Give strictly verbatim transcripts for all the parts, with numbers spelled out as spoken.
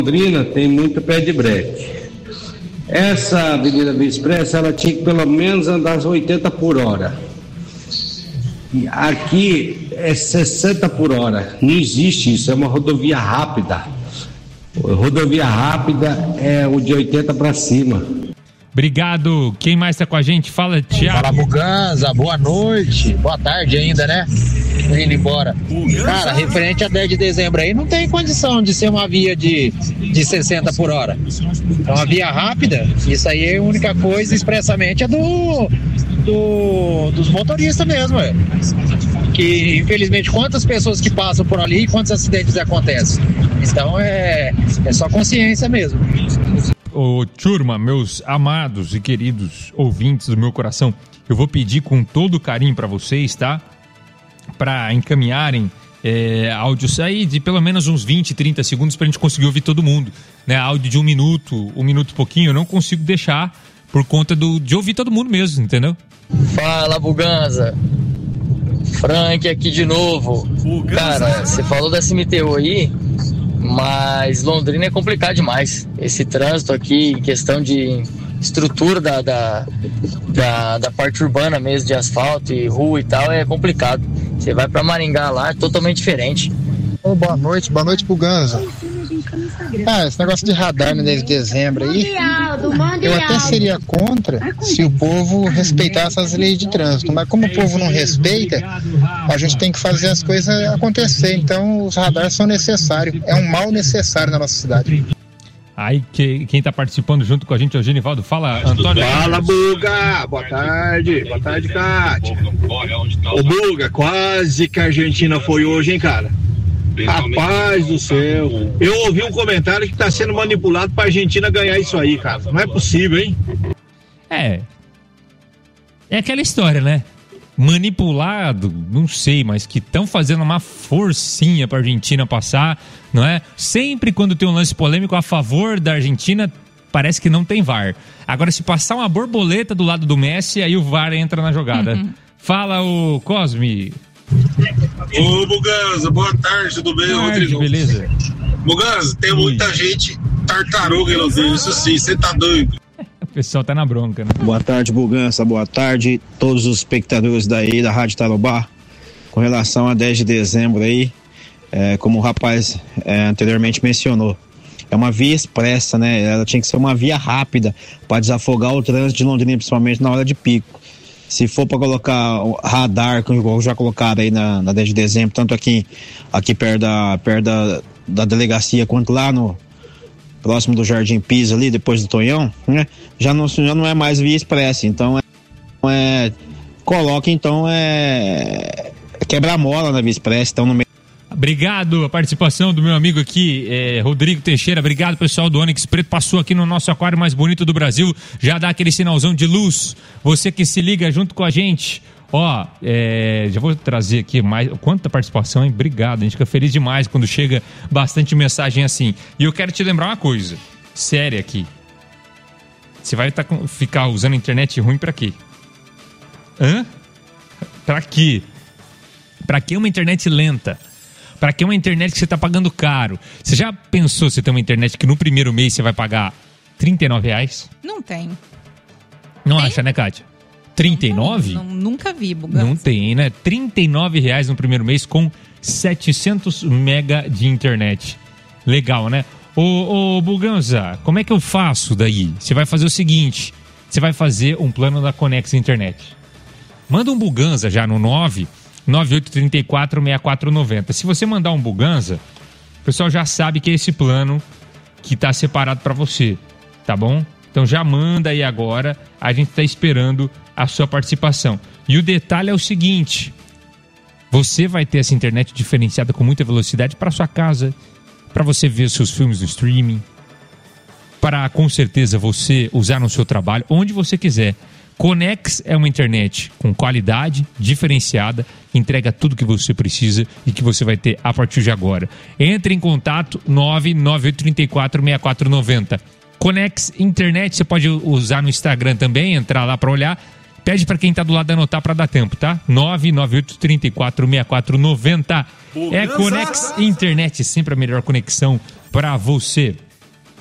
Londrina tem muito pé de breque. Essa Avenida Via Expressa, ela tinha que pelo menos andar oitenta por hora. E aqui é sessenta por hora. Não existe isso, é uma rodovia rápida. Rodovia rápida é o de oitenta para cima. Obrigado. Quem mais tá com a gente? Fala, Thiago. Fala, Buganza. Boa noite. Boa tarde ainda, né? Indo embora. Cara, referente a dez de dezembro aí, não tem condição de ser uma via de, de sessenta por hora. É uma via rápida. Isso aí é a única coisa, expressamente, é do, do dos motoristas mesmo, é. Que, infelizmente, quantas pessoas que passam por ali e quantos acidentes acontecem. Então, é, é só consciência mesmo. Ô, turma, meus amados e queridos ouvintes do meu coração, eu vou pedir com todo carinho para vocês, tá? Para encaminharem é, áudios aí de pelo menos uns vinte, trinta segundos pra gente conseguir ouvir todo mundo, né? Áudio de um minuto, um minuto e pouquinho, eu não consigo deixar por conta do, de ouvir todo mundo mesmo, entendeu? Fala, Buganza. Frank aqui de novo. Buganza. Cara, você falou da C M T U aí, mas Londrina é complicado demais. Esse trânsito aqui, questão de estrutura da, da, da, da parte urbana mesmo, de asfalto e rua e tal, é complicado. Você vai pra Maringá lá, é totalmente diferente. Oh, boa noite, boa noite, Buganza. Ah, esse negócio de radar no mês de dezembro aí, eu até seria contra se o povo respeitasse as leis de trânsito, mas como o povo não respeita, a gente tem que fazer as coisas acontecer, então os radares são necessários, é um mal necessário na nossa cidade. Aí que, quem tá participando junto com a gente é o Genivaldo. Fala, Antônio. Fala, Buga, boa tarde, boa tarde, Cátia. Ô, Buga, quase que a Argentina foi hoje, hein, cara? Rapaz do céu, eu ouvi um comentário que tá sendo manipulado pra Argentina ganhar isso aí, cara. Não é possível, hein? É. É aquela história, né? Manipulado, não sei, mas que estão fazendo uma forcinha pra Argentina passar, não é? Sempre quando tem um lance polêmico a favor da Argentina, parece que não tem V A R. Agora, se passar uma borboleta do lado do Messi, aí o V A R entra na jogada. Uhum. Fala, o Cosme. Ô, Buganza, boa tarde, tudo bem, boa Rodrigo? Tarde, beleza. Buganza, tem muita Ui. gente tartaruga em Londrina, isso sim, você tá doido. O pessoal tá na bronca, né? Boa tarde, Buganza, boa tarde, todos os espectadores daí da Rádio Tarobá. Com relação a dez de dezembro aí, é, como o rapaz é, anteriormente mencionou, é uma via expressa, né? Ela tinha que ser uma via rápida para desafogar o trânsito de Londrina, principalmente na hora de pico. Se for para colocar radar, como já colocaram aí na, na dez de dezembro, tanto aqui, aqui perto, da, perto da, da delegacia, quanto lá no próximo do Jardim Pisa ali, depois do Tonhão, né? Já não, já não é mais via expressa, então é, é coloca então é quebra-mola na via expressa, então no meio. Obrigado a participação do meu amigo aqui, é, Rodrigo Teixeira. Obrigado, pessoal do Onix Preto. Passou aqui no nosso aquário mais bonito do Brasil. Já dá aquele sinalzão de luz. Você que se liga junto com a gente. Ó, é, já vou trazer aqui mais. Quanta participação, hein? Obrigado. A gente fica feliz demais quando chega bastante mensagem assim. E eu quero te lembrar uma coisa. Séria aqui. Você vai tá, ficar usando a internet ruim pra quê? Hã? Pra quê? Pra que uma internet lenta? Pra que uma internet que você tá pagando caro? Você já pensou você ter uma internet que no primeiro mês você vai pagar trinta e nove reais? Não tem. Não tem? acha, né, Kátia? trinta e nove? Não, não, nunca vi, Buganza. Não tem, né? trinta e nove reais no primeiro mês com setecentos mega de internet. Legal, né? Ô, ô, Buganza, como é que eu faço daí? Você vai fazer o seguinte, você vai fazer um plano da Conex Internet. Manda um Buganza já no nove nove oito três quatro seis quatro nove zero. Se você mandar um Buganza, o pessoal já sabe que é esse plano que está separado para você, tá bom? Então já manda aí agora, a gente está esperando a sua participação. E o detalhe é o seguinte, você vai ter essa internet diferenciada com muita velocidade para sua casa, para você ver seus filmes no streaming, para com certeza você usar no seu trabalho, onde você quiser. Conex é uma internet com qualidade, diferenciada, entrega tudo que você precisa e que você vai ter a partir de agora. Entre em contato nove nove oito três quatro seis quatro nove zero. Conex Internet, você pode usar no Instagram também, entrar lá para olhar. Pede para quem está do lado anotar para dar tempo, tá? nove nove oito três quatro seis quatro nove zero. É Conex Internet, sempre a melhor conexão para você.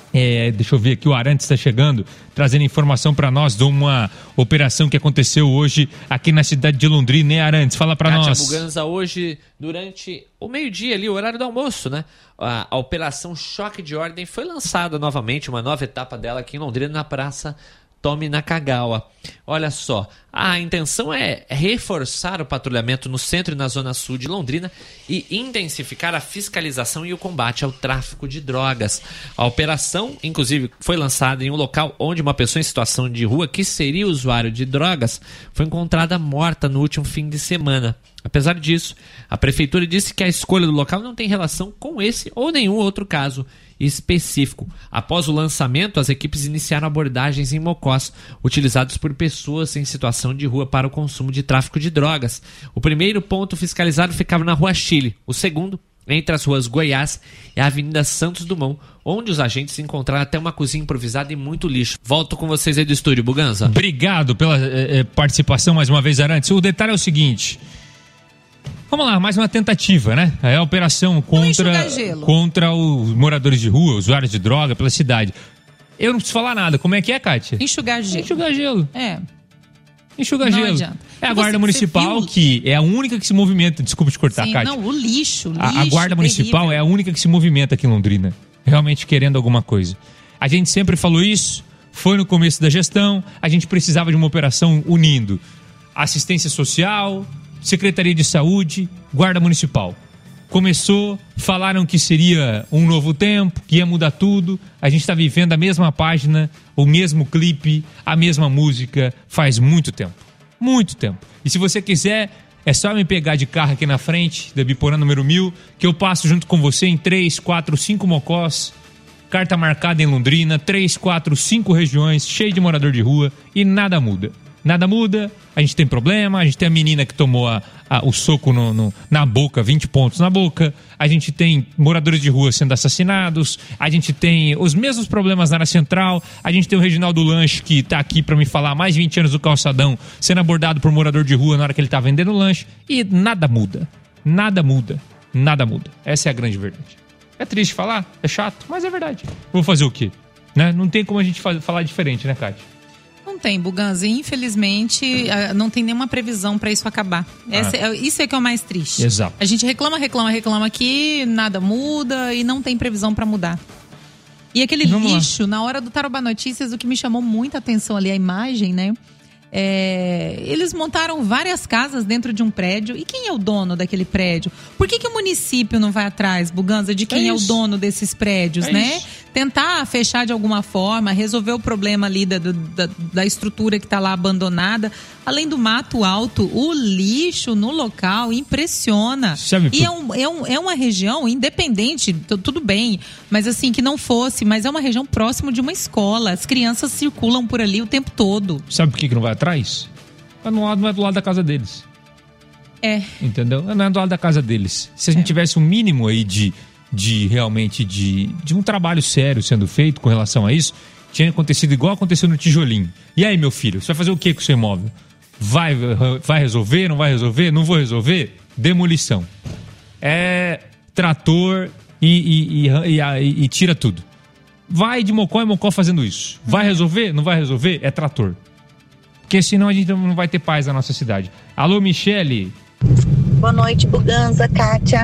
É, deixa eu ver aqui, o Arantes está chegando, trazendo informação para nós de uma operação que aconteceu hoje aqui na cidade de Londrina, né, Arantes? Fala para nós. Kátia Buganza, hoje, durante o meio-dia ali, o horário do almoço, né? A, a Operação Choque de Ordem foi lançada novamente, uma nova etapa dela aqui em Londrina, na Praça Tomi Nakagawa. Olha só, a intenção é reforçar o patrulhamento no centro e na zona sul de Londrina e intensificar a fiscalização e o combate ao tráfico de drogas. A operação, inclusive, foi lançada em um local onde uma pessoa em situação de rua, que seria usuário de drogas, foi encontrada morta no último fim de semana. Apesar disso, a prefeitura disse que a escolha do local não tem relação com esse ou nenhum outro caso específico. Após o lançamento, as equipes iniciaram abordagens em mocós utilizados por pessoas em situação de rua para o consumo de tráfico de drogas. O primeiro ponto fiscalizado ficava na Rua Chile. O segundo, entre as ruas Goiás e a Avenida Santos Dumont, onde os agentes encontraram até uma cozinha improvisada e muito lixo. Volto com vocês aí do estúdio, Buganza. Obrigado pela eh, participação mais uma vez, Arantes. O detalhe é o seguinte... Vamos lá, mais uma tentativa, né? É a operação contra, contra os moradores de rua, usuários de droga pela cidade. Eu não preciso falar nada. Como é que é, Kátia? Enxugar gelo. Enxugar gelo. É. Enxugar não gelo. Adianta. É a você, Guarda Municipal que é a única que se movimenta. Desculpa te cortar, Sim, Kátia. Não, o lixo, lixo. A, a Guarda Municipal terrível. É a única que se movimenta aqui em Londrina. Realmente querendo alguma coisa. A gente sempre falou isso. Foi no começo da gestão. A gente precisava de uma operação unindo assistência social, Secretaria de Saúde, Guarda Municipal. Começou, falaram que seria um novo tempo, que ia mudar tudo. A gente está vivendo a mesma página, o mesmo clipe, a mesma música faz muito tempo. Muito tempo. E se você quiser, é só me pegar de carro aqui na frente, da Biporã número mil, que eu passo junto com você em três, quatro, cinco mocós, carta marcada em Londrina, três, quatro, cinco regiões, cheio de morador de rua e nada muda. Nada muda, a gente tem problema, a gente tem a menina que tomou a, a, o soco no, no, na boca, vinte pontos na boca, a gente tem moradores de rua sendo assassinados, a gente tem os mesmos problemas na área central, a gente tem o Reginaldo Lanche, que está aqui para me falar há mais de vinte anos do calçadão, sendo abordado por morador de rua na hora que ele está vendendo lanche, e nada muda, nada muda, nada muda. Essa é a grande verdade. É triste falar, é chato, mas é verdade. Vou fazer o quê? Né? Não tem como a gente faz, falar diferente, né, Kátia? Não tem, Buganza. Infelizmente, não tem nenhuma previsão para isso acabar. Essa, ah. Isso é que é o mais triste. Exato. A gente reclama, reclama, reclama aqui, nada muda e não tem previsão para mudar. E aquele Vamos lixo, lá. Na hora do Tarobá Notícias, o que me chamou muita atenção ali, a imagem, né? É, eles montaram várias casas dentro de um prédio. E quem é o dono daquele prédio? Por que, que o município não vai atrás, Buganza, de quem é, é o dono desses prédios, é né? Isso. Tentar fechar de alguma forma, resolver o problema ali da, da, da estrutura que está lá abandonada. Além do mato alto, o lixo no local impressiona. Sabe e por... é, um, é, um, é uma região independente, tudo bem, mas assim, que não fosse, mas é uma região próximo de uma escola. As crianças circulam por ali o tempo todo. Sabe por que, que não vai atrás? Não é do lado da casa deles. É. Entendeu? Não é do lado da casa deles. Se a gente é. tivesse um mínimo aí de, de realmente de, de um trabalho sério sendo feito com relação a isso, tinha acontecido igual aconteceu no Tijolinho. E aí, meu filho, você vai fazer o que com o seu imóvel? Vai, vai resolver? Não vai resolver? Não vou resolver? Demolição. É trator e, e, e, e, e tira tudo. Vai de mocó em mocó fazendo isso. Vai resolver? Não vai resolver? É trator. Porque senão a gente não vai ter paz na nossa cidade. Alô, Michele. Boa noite, Buganza, Kátia.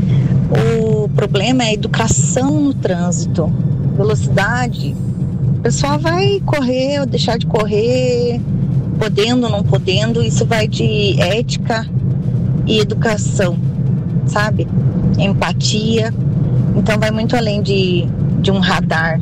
O problema é a educação no trânsito. Velocidade. O pessoal vai correr ou deixar de correr, podendo ou não podendo. Isso vai de ética e educação, sabe? Empatia. Então vai muito além de, de um radar.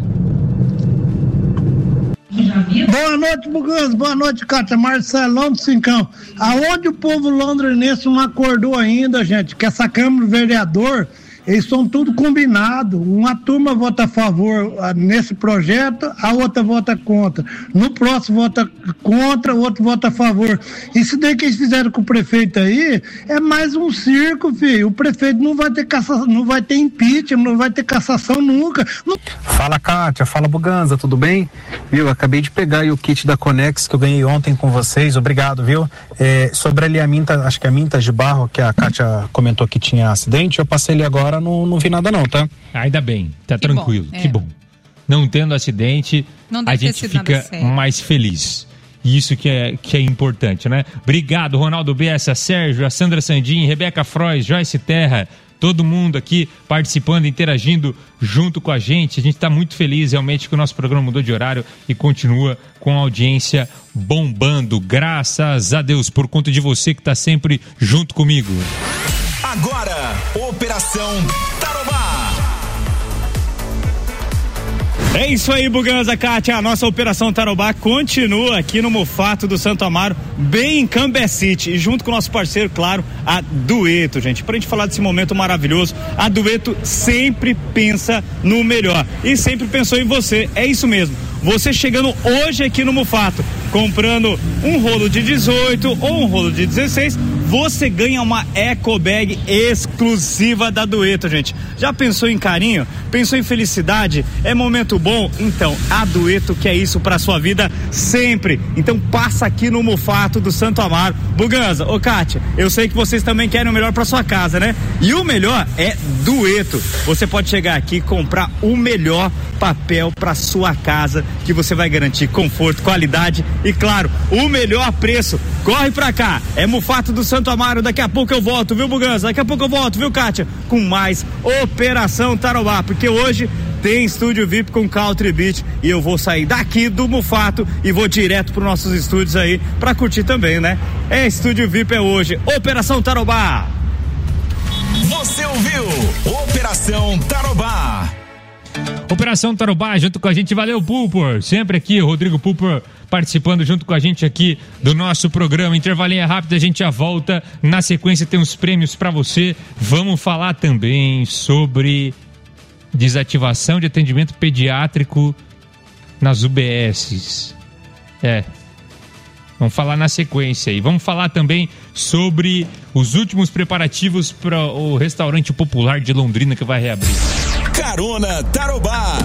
Boa noite, Buganza. Boa noite, Kátia. Marcelão do Cincão. Aonde o povo londrinense não acordou ainda, gente, que essa Câmara do Vereador, eles são tudo combinado. Uma turma vota a favor nesse projeto, a outra vota contra. No próximo vota contra, o outro vota a favor. Isso daí que eles fizeram com o prefeito aí é mais um circo, filho. O prefeito não vai ter cassação, não vai ter impeachment, não vai ter cassação nunca. Não... Fala, Kátia. Fala, Buganza. Tudo bem? Viu? Acabei de pegar aí o kit da Conex que eu ganhei ontem com vocês. Obrigado, viu? É, sobre ali a minta, acho que a minta de barro que a Kátia comentou que tinha acidente, eu passei ali agora. Não, não vi nada não, tá? Ainda bem, tá que tranquilo, bom. que é. bom. não tendo acidente, Não a deve ter gente sido nada fica sério. mais feliz. Isso que é, que é importante, né? Obrigado, Ronaldo Bessa, Sérgio, a Sandra Sandin, Rebeca Frois, Joyce Terra, todo mundo aqui participando, interagindo junto com a gente. A gente está muito feliz realmente que o nosso programa mudou de horário e continua com a audiência bombando. Graças a Deus, por conta de você que está sempre junto comigo. Agora, Operação Tarobá. É isso aí, Buganza, Kátia. A nossa Operação Tarobá continua aqui no Mufato do Santo Amaro, bem em Cambé City. E junto com o nosso parceiro, claro, a Dueto, gente. Pra gente falar desse momento maravilhoso, a Dueto sempre pensa no melhor. E sempre pensou em você. É isso mesmo. Você chegando hoje aqui no Mufato, comprando um rolo de dezoito ou um rolo de dezesseis, você ganha uma eco bag exclusiva da Dueto, gente. Já pensou em carinho? Pensou em felicidade? É momento bom? Então, a Dueto quer isso pra sua vida sempre. Então, passa aqui no Mufato do Santo Amaro. Buganza, ô Kátia, eu sei que vocês também querem o melhor pra sua casa, né? E o melhor é Dueto. Você pode chegar aqui e comprar o melhor papel pra sua casa, que você vai garantir conforto, qualidade e, claro, o melhor preço. Corre pra cá, é Mufato do Santo Amaro. Daqui a pouco eu volto, viu, Buganza? Daqui a pouco eu volto, viu, Kátia? Com mais Operação Tarobá, porque hoje tem estúdio V I P com Country Beat e eu vou sair daqui do Mufato e vou direto para nossos estúdios aí pra curtir também, né? É estúdio V I P é hoje, Operação Tarobá. Você ouviu Operação Tarobá. Operação Tarobá, junto com a gente, valeu, Pulpor, sempre aqui, Rodrigo Pulpor participando junto com a gente aqui do nosso programa. Intervalinha rápida, a gente já volta, na sequência tem uns prêmios pra você. Vamos falar também sobre desativação de atendimento pediátrico nas U B Ss. É, vamos falar na sequência aí. Vamos falar também sobre os últimos preparativos para o restaurante popular de Londrina que vai reabrir. Carona Tarobá.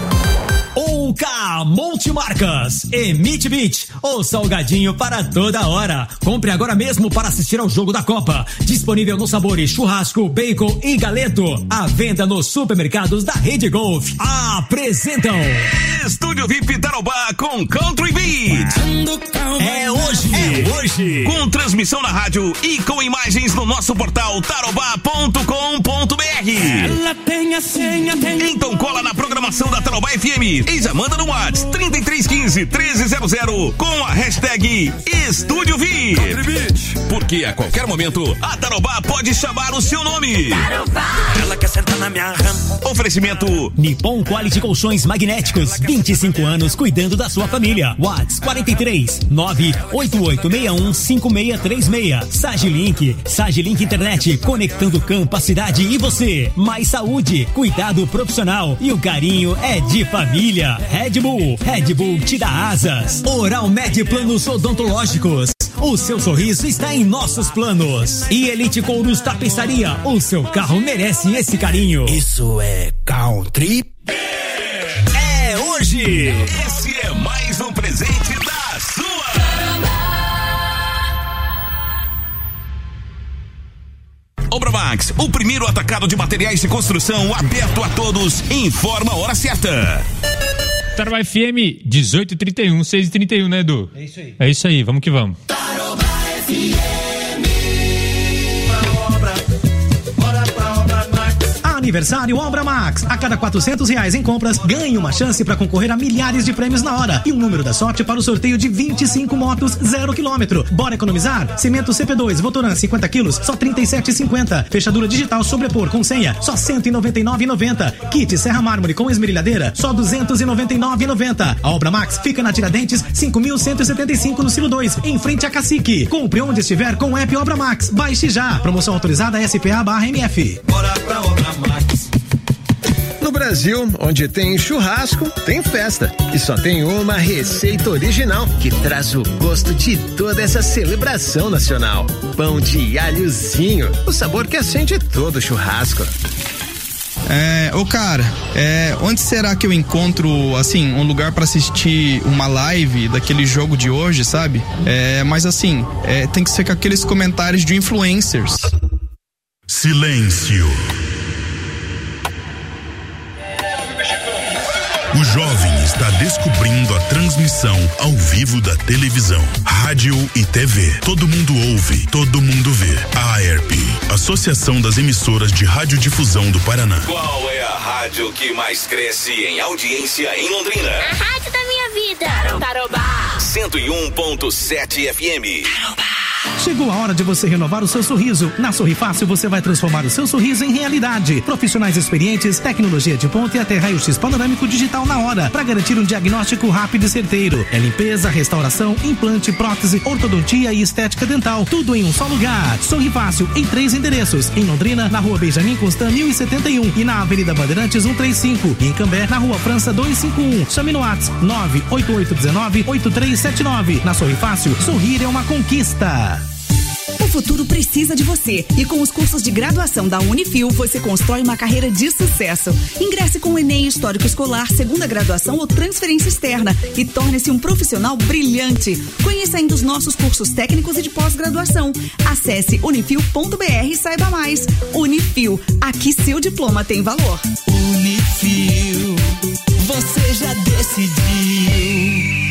O K Multimarcas, Emite Beat, o salgadinho para toda hora. Compre agora mesmo para assistir ao jogo da Copa. Disponível nos sabores churrasco, bacon e galeto. À venda nos supermercados da Rede Golf. Apresentam Estúdio V I P Tarobá com Country Beat. É hoje, é hoje. Com transmissão na rádio e com imagens no nosso portal tarobá ponto com ponto br. Ela tem a senha, tem... Então cola na programação da Tarobá F M e já manda no WhatsApp trinta e três quinze, treze zero zero com a hashtag Estúdio V I P. Porque a qualquer momento a Tarobá pode chamar o seu nome. Tarobá. Ela quer sentar na minha rama. Oferecimento Nippon Quality Colchões Magnéticos, vinte e cinco anos cuidando da sua família. WhatsApp quarenta e três, nove oito oito seis um, cinco seis três seis. Sagilink, Sagilink Internet, conectando campo, a cidade e você. Mais saúde, cuidado profissional e o carinho é de família. Red Bull, Red Bull te dá asas. Oral Med Planos Odontológicos. O seu sorriso está em nossos planos. E Elite Couros Tapeçaria, o seu carro merece esse carinho. Isso é Country. É hoje. Esse é mais um presente da sua. Obramax, o primeiro atacado de materiais de construção aberto a todos. Informa a hora certa. Tarobá F M, dezoito e trinta e um, seis e trinta e um, né, Edu? É isso aí. É isso aí, vamos que vamos. Tarobá F M. Aniversário Obra Max. A cada quatrocentos reais em compras, ganhe uma chance para concorrer a milhares de prêmios na hora e um número da sorte para o sorteio de vinte e cinco motos zero quilômetro. Bora economizar? Cimento C P dois Votoran cinquenta quilos, só trinta e sete reais e cinquenta centavos. Fechadura digital sobrepor com senha, só cento e noventa e nove reais e noventa centavos. Kit Serra Mármore com esmerilhadeira, só duzentos e noventa e nove reais e noventa centavos. A Obra Max fica na Tiradentes cinco mil cento e setenta e cinco no Silo dois, em frente a Cacique. Compre onde estiver com o app Obra Max. Baixe já. Promoção autorizada S P A barra M F. Bora pra Obra Max. No Brasil, onde tem churrasco, tem festa. E só tem uma receita original que traz o gosto de toda essa celebração nacional. Pão de alhozinho, o sabor que acende todo churrasco. É, ô cara, é, onde será que eu encontro, assim, um lugar pra assistir uma live daquele jogo de hoje, sabe? É, mas assim, é, tem que ser com aqueles comentários de influencers. Silêncio. O jovem está descobrindo a transmissão ao vivo da televisão, rádio e T V. Todo mundo ouve, todo mundo vê. A AERP, Associação das Emissoras de Radiodifusão do Paraná. Qual é a rádio que mais cresce em audiência em Londrina? A rádio da minha vida. Tarobá. cento e um ponto sete F M. Tarobá. Chegou a hora de você renovar o seu sorriso. Na Sorri Fácil você vai transformar o seu sorriso em realidade. Profissionais experientes, tecnologia de ponta e até raio-x panorâmico digital na hora, para garantir um diagnóstico rápido e certeiro. É limpeza, restauração, implante, prótese, ortodontia e estética dental, tudo em um só lugar. Sorri Fácil em três endereços: em Londrina, na Rua Benjamin Constant mil e setenta e um, e na Avenida Bandeirantes cento e trinta e cinco, e em Cambé, na Rua França duzentos e cinquenta e um. Chame no WhatsApp nove oito oito um nove oito três sete nove. Na Sorri Fácil, sorrir é uma conquista. O futuro precisa de você, e com os cursos de graduação da Unifil você constrói uma carreira de sucesso. Ingresse com o Enem Histórico Escolar, segunda graduação ou transferência externa e torne-se um profissional brilhante. Conheça ainda os nossos cursos técnicos e de pós-graduação. Acesse unifil ponto b r e saiba mais. Unifil, aqui seu diploma tem valor. Unifil, você já decidiu.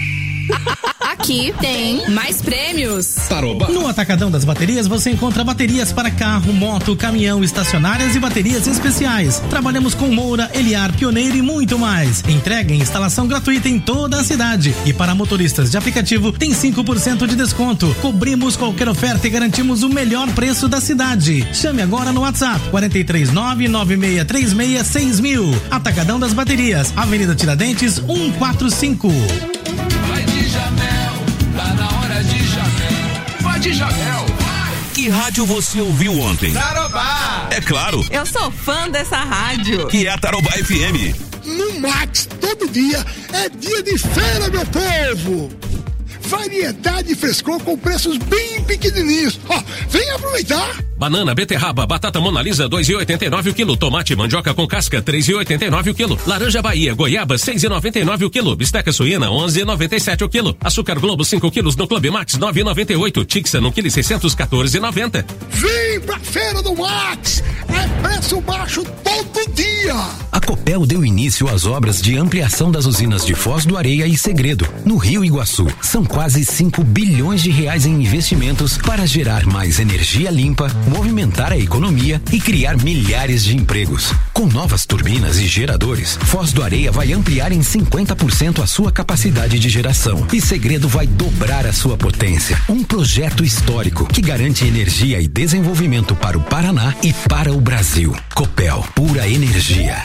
Aqui tem mais prêmios. Tarobá. No Atacadão das Baterias você encontra baterias para carro, moto, caminhão, estacionárias e baterias especiais. Trabalhamos com Moura, Eliar, Pioneiro e muito mais. Entrega e instalação gratuita em toda a cidade. E para motoristas de aplicativo tem cinco por cento de desconto. Cobrimos qualquer oferta e garantimos o melhor preço da cidade. Chame agora no WhatsApp quatro três nove nove seis três seis seis mil. Atacadão das Baterias, Avenida Tiradentes cento e quarenta e cinco. Vai de Jamel, tá na hora de Jamel. Vai de Jamel, vai. Que rádio você ouviu ontem? Tarobá. É claro. Eu sou fã dessa rádio. Que é a Tarobá F M. No Max, todo dia é dia de feira, meu povo. Variedade e frescor com preços bem pequenininhos. Ó, vem aproveitar. Banana, beterraba, batata Monalisa, dois e oitenta e nove o quilo. Tomate, mandioca com casca, três e oitenta e nove o quilo. Laranja Bahia, goiaba, seis e noventa e nove o quilo. Bisteca suína, onze e noventa e sete o quilo. Açúcar Globo, cinco quilos no Clube Max, nove e noventa e oito. Tixa, no quilo seiscentos, quatorze e noventa. Vem pra feira do Max. É preço baixo todo dia. A Copel deu início às obras de ampliação das usinas de Foz do Areia e Segredo, no Rio Iguaçu. São quase cinco bilhões de reais em investimentos para gerar mais energia limpa, movimentar a economia e criar milhares de empregos. Com novas turbinas e geradores, Foz do Areia vai ampliar em cinquenta por cento a sua capacidade de geração e Segredo vai dobrar a sua potência. Um projeto histórico que garante energia e desenvolvimento para o Paraná e para o Brasil. Copel, pura energia.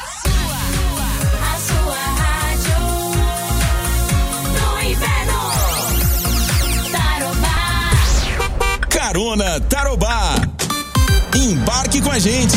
Carona Tarobá. Embarque com a gente.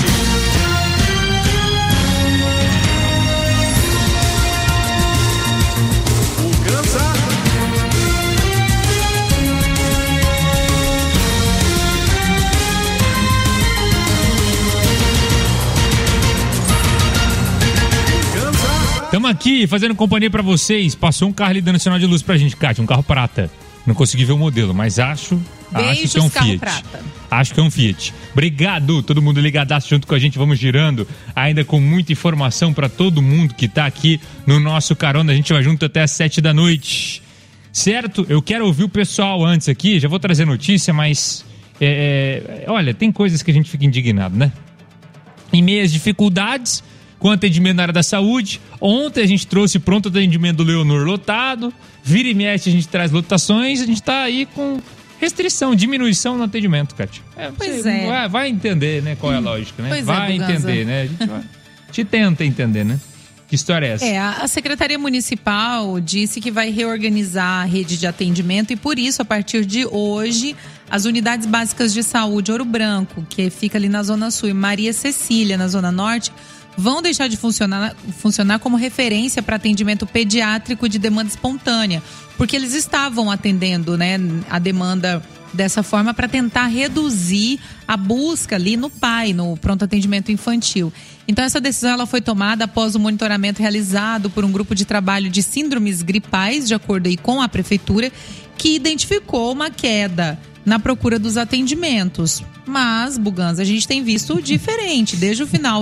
Estamos aqui fazendo companhia pra vocês. Passou um carro ali dando sinal de luz pra gente, Kátia, um carro prata. Não consegui ver o modelo, mas acho, acho que é um Fiat. Prata. Acho que é um Fiat. Obrigado, todo mundo ligadaço junto com a gente. Vamos girando, ainda com muita informação para todo mundo que tá aqui no nosso Carona. A gente vai junto até às sete da noite. Certo? Eu quero ouvir o pessoal antes aqui. Já vou trazer notícia, mas... É, é, olha, tem coisas que a gente fica indignado, né? Em meio às dificuldades, com atendimento na área da saúde. Ontem a gente trouxe pronto atendimento do Leonor lotado. Vira e mexe a gente traz lotações. A gente tá aí com restrição, diminuição no atendimento, Kátia. É, pois você é. Vai, vai entender, né, qual é a lógica, né? Pois vai é, entender, né? A gente, vai, a gente tenta entender, né? Que história é essa? É, a Secretaria Municipal disse que vai reorganizar a rede de atendimento e por isso, a partir de hoje, as unidades básicas de saúde Ouro Branco, que fica ali na Zona Sul, e Maria Cecília, na Zona Norte, vão deixar de funcionar, funcionar como referência para atendimento pediátrico de demanda espontânea, porque eles estavam atendendo, né, a demanda dessa forma para tentar reduzir a busca ali no P A I, no pronto atendimento infantil. Então essa decisão ela foi tomada após o monitoramento realizado por um grupo de trabalho de síndromes gripais, de acordo aí com a prefeitura, que identificou uma queda na procura dos atendimentos. Mas, Buganza, a gente tem visto diferente. Desde o final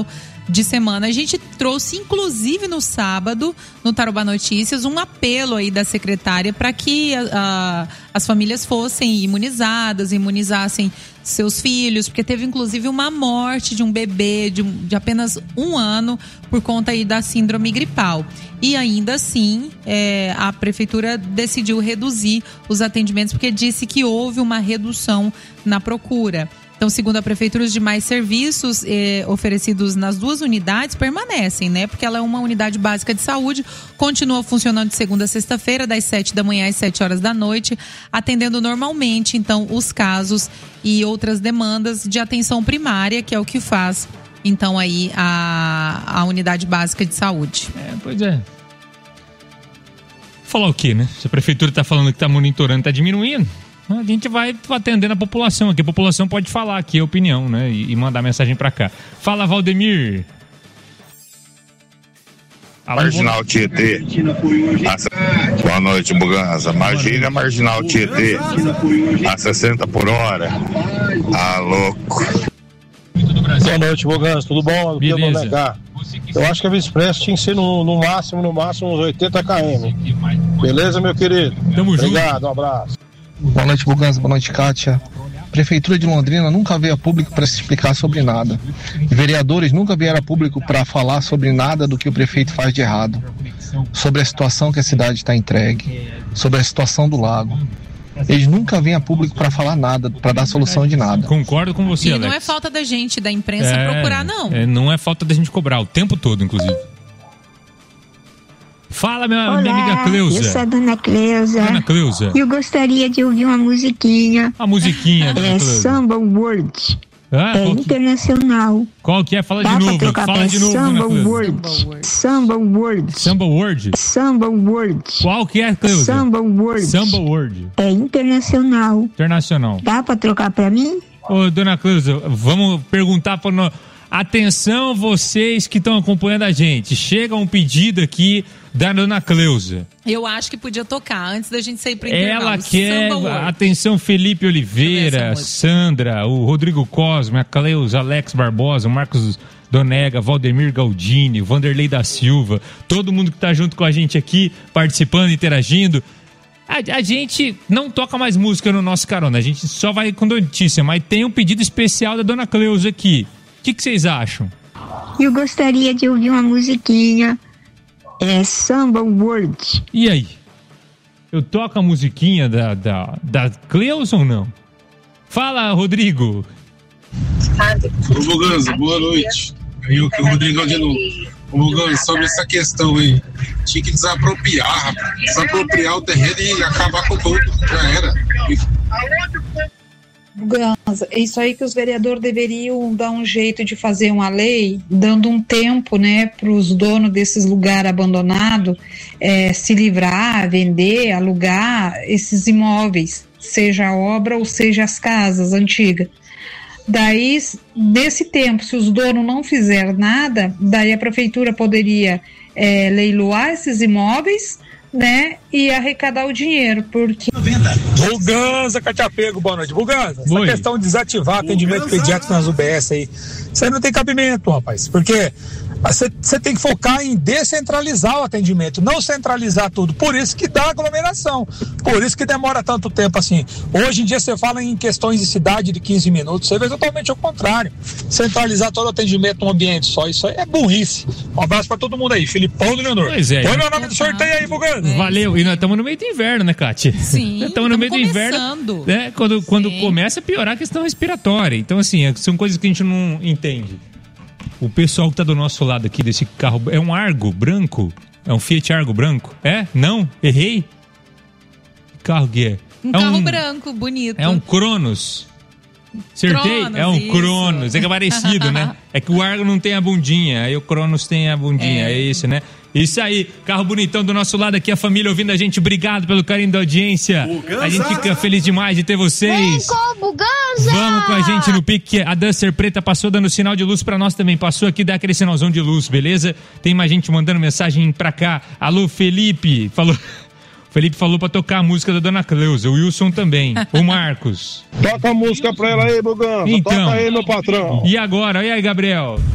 de semana. A gente trouxe, inclusive no sábado, no Tarobá Notícias, um apelo aí da secretária para que a, a, as famílias fossem imunizadas, imunizassem seus filhos, porque teve inclusive uma morte de um bebê de, um, de apenas um ano por conta aí da síndrome gripal. E ainda assim, é, a prefeitura decidiu reduzir os atendimentos porque disse que houve uma redução na procura. Então, segundo a prefeitura, os demais serviços eh, oferecidos nas duas unidades permanecem, né? Porque ela é uma unidade básica de saúde, continua funcionando de segunda a sexta-feira, das sete da manhã às sete horas da noite, atendendo normalmente, então, os casos e outras demandas de atenção primária, que é o que faz, então, aí a, a unidade básica de saúde. É, pois é. Falar o quê, né? Se a prefeitura está falando que está monitorando, está diminuindo, a gente vai atendendo a população aqui. A população pode falar aqui a opinião, né? E, e mandar mensagem pra cá. Fala, Valdemir. Alô, Marginal Tietê. Boa noite, Buganza. Imagina a Marginal Tietê a sessenta por hora. Ah, louco. Boa noite, Buganza. Tudo bom? Aqui eu, negar. Eu acho que a Vice-Press tinha que ser no, no máximo, no máximo uns oitenta quilômetros. Beleza, meu querido? Tamo junto. Obrigado, um abraço. Boa noite, Buganza. Boa noite, Kátia. Prefeitura de Londrina nunca veio a público para se explicar sobre nada. Vereadores nunca vieram a público para falar sobre nada do que o prefeito faz de errado. Sobre a situação que a cidade está entregue. Sobre a situação do lago. Eles nunca vêm a público para falar nada, para dar solução de nada. Concordo com você, E Alex. não é falta da gente, da imprensa, É, procurar, não. é, não é falta da gente cobrar, o tempo todo, inclusive. Fala, minha, Olá, minha amiga Cleusa. eu sou a Dona Cleusa. Dona Cleusa. Eu gostaria de ouvir uma musiquinha. A musiquinha, Dona É Cleusa. Samba World. Ah, é qual que- internacional. Qual que é? Fala Dá de pra novo. trocar Fala pra de novo, Samba Dona Cleusa. World. Samba World. Samba World? Samba World. Qual que é, Cleusa? Samba World. Samba World. É internacional. Internacional. Dá pra trocar pra mim? Ô, Dona Cleusa, vamos perguntar para nós. Atenção, vocês que estão acompanhando a gente. Chega um pedido aqui da Dona Cleusa. Eu acho que podia tocar antes da gente sair pro intervalo. Ela quer, Samba World. atenção, Felipe Oliveira, Sandra, o Rodrigo Cosme, a Cleusa, Alex Barbosa, o Marcos Donega, Valdemir Galdini, o Vanderlei da Silva, todo mundo que tá junto com a gente aqui, participando, interagindo. A, a gente não toca mais música no nosso carona, a gente só vai com notícia, mas tem um pedido especial da Dona Cleusa aqui. O que que vocês acham? Eu gostaria de ouvir uma musiquinha. É Samba World. E aí? Eu toco a musiquinha da, da, da Cleusa ou não? Fala, Rodrigo. Ô, Buganza, boa noite. Eu que o Rodrigão de novo. Ô, Buganza, sobre essa questão aí, tinha que desapropriar, rapaz. Desapropriar o terreno e acabar com tudo. Já era. Buganza, é isso aí que os vereadores deveriam dar um jeito de fazer uma lei, dando um tempo, né, para os donos desses lugares abandonados é, se livrar, vender, alugar esses imóveis, seja a obra ou seja as casas antigas. Daí, nesse tempo, se os donos não fizerem nada, daí a prefeitura poderia é, leiloar esses imóveis, né, e arrecadar o dinheiro, porque... Buganza, Catiapego, boa noite. Buganza, essa Oi. questão de desativar atendimento pediátrico nas U B S aí, isso aí não tem cabimento, rapaz, porque você tem que focar em descentralizar o atendimento, não centralizar tudo, por isso que dá aglomeração, por isso que demora tanto tempo assim. Hoje em dia você fala em questões de cidade de quinze minutos, você vê totalmente o contrário, centralizar todo o atendimento num ambiente só, isso aí é burrice. Um abraço pra todo mundo aí, Filipão do Leonor. Pois é. Põe meu nome do sorteio aí, Buganza. Valeu. E nós estamos no meio do inverno, né, Kátia? Sim, Estamos no meio do inverno. começando. Né? Quando, quando começa a piorar a questão respiratória. Então, assim, são coisas que a gente não entende. O pessoal que tá do nosso lado aqui desse carro, é um Argo branco? É um Fiat Argo branco? É? Não? Errei? Que carro que é? Um é carro um, branco, bonito. É um Cronos. Acertei? Cronos, é um isso. Cronos. É que é parecido, né? É que o Argo não tem a bundinha, aí o Cronos tem a bundinha. É, é isso, né? Isso aí, carro bonitão do nosso lado aqui, a família ouvindo a gente. Obrigado pelo carinho da audiência. Buganza. A gente fica feliz demais de ter vocês. Buganza! Vamos com a gente no pique. A Duster Preta passou dando sinal de luz pra nós também. Passou aqui, dá aquele sinalzão de luz, beleza? Tem mais gente mandando mensagem pra cá. Alô, Felipe. Falou... Felipe falou pra tocar a música da Dona Cleusa. O Wilson também. O Marcos. Toca a música pra ela aí, Buganza. Então. Toca aí, meu patrão. E agora? E aí, Gabriel?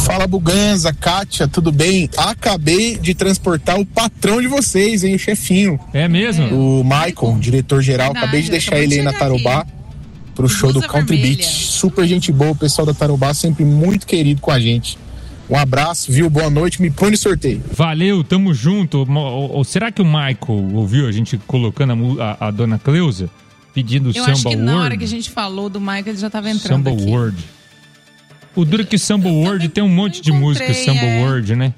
Fala, Buganza, Kátia, tudo bem? Acabei de transportar o patrão de vocês, hein, o chefinho. É mesmo? O Michael, diretor-geral. Acabei de deixar ele aí na Tarobá pro show do Country Beat. Super gente boa, o pessoal da Tarobá sempre muito querido com a gente. Um abraço, viu? Boa noite, me põe no sorteio. Valeu, tamo junto. Ou, ou será que o Michael ouviu a gente colocando a, a, a dona Cleusa pedindo Eu Samba acho que World? na hora que a gente falou do Michael, ele já tava entrando Samba aqui. World. O duro é que Samba World tem um monte de música Samba é. World, né?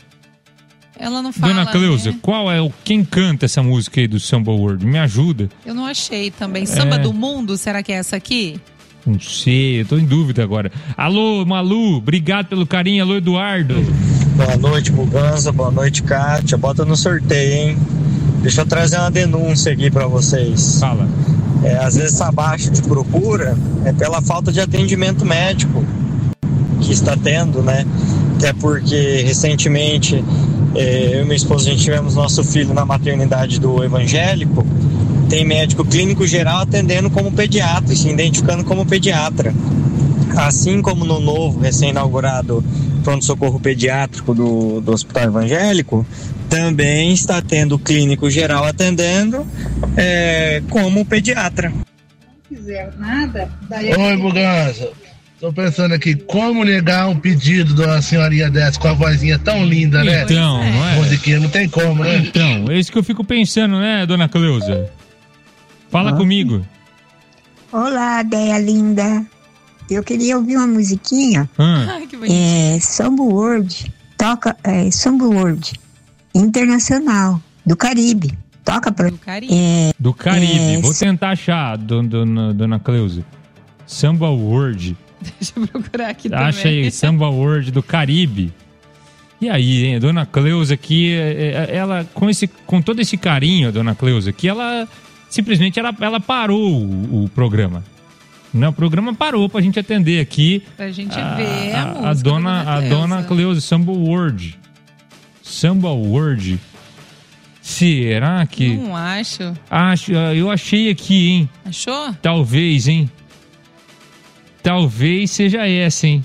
Ela não fala, Dona Cleusa, né? qual é o quem canta essa música aí do Samba World? Me ajuda. Eu não achei também. Samba É. do Mundo, será que é essa aqui? Não sei, eu tô em dúvida agora. Alô, Malu, obrigado pelo carinho. Alô, Eduardo. Boa noite, Buganza. Boa noite, Kátia. Bota no sorteio, hein? Deixa eu trazer uma denúncia aqui pra vocês. Fala. É, às vezes essa baixa de procura é pela falta de atendimento médico que está tendo, né? Até porque recentemente é, eu e minha esposa, a gente tivemos nosso filho na maternidade do evangélico. Tem médico clínico geral atendendo como pediatra, se identificando como pediatra. Assim como no novo, recém-inaugurado pronto-socorro pediátrico do, do Hospital Evangélico, também está tendo clínico geral atendendo é, como pediatra. Não fizer nada, daí Oi, Buganza. Tô pensando aqui, como negar um pedido de uma senhorinha dessa com a vozinha tão linda, né? Então, não é? Musiquinha, não tem como, né? Então, é isso que eu fico pensando, né, dona Cleusa? Fala Ah. comigo. Olá, Deia linda. Eu queria ouvir uma musiquinha. Ah. que é Samba World. Toca é, Samba World Internacional do Caribe. Toca pra. Do Caribe. É, Do Caribe. é, Vou tentar achar, don- dona, dona Cleusa. Samba World. Deixa eu procurar aqui também. Acha aí, Samba World do Caribe. E aí, hein, a dona Cleusa aqui, é, é, ela, com, esse, com todo esse carinho, a dona Cleusa, que ela simplesmente ela, ela parou o, o programa. Né? O programa parou pra gente atender aqui. Pra gente a, ver a, a, música a da dona, a Cleusa. dona Cleusa, Samba World. Samba World. Será que... Não acho. Acho, eu achei aqui, hein? Achou? Talvez, hein? Talvez seja essa, hein?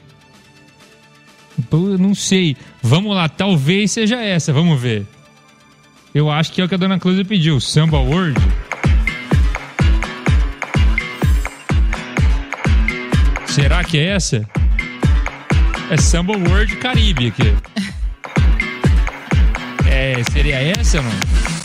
Pô, não sei. Vamos lá, talvez seja essa, vamos ver. Eu acho que é o que a dona Cleusa pediu, Samba World. Será que é essa? É Samba World Caribe aqui. É, seria essa, mano?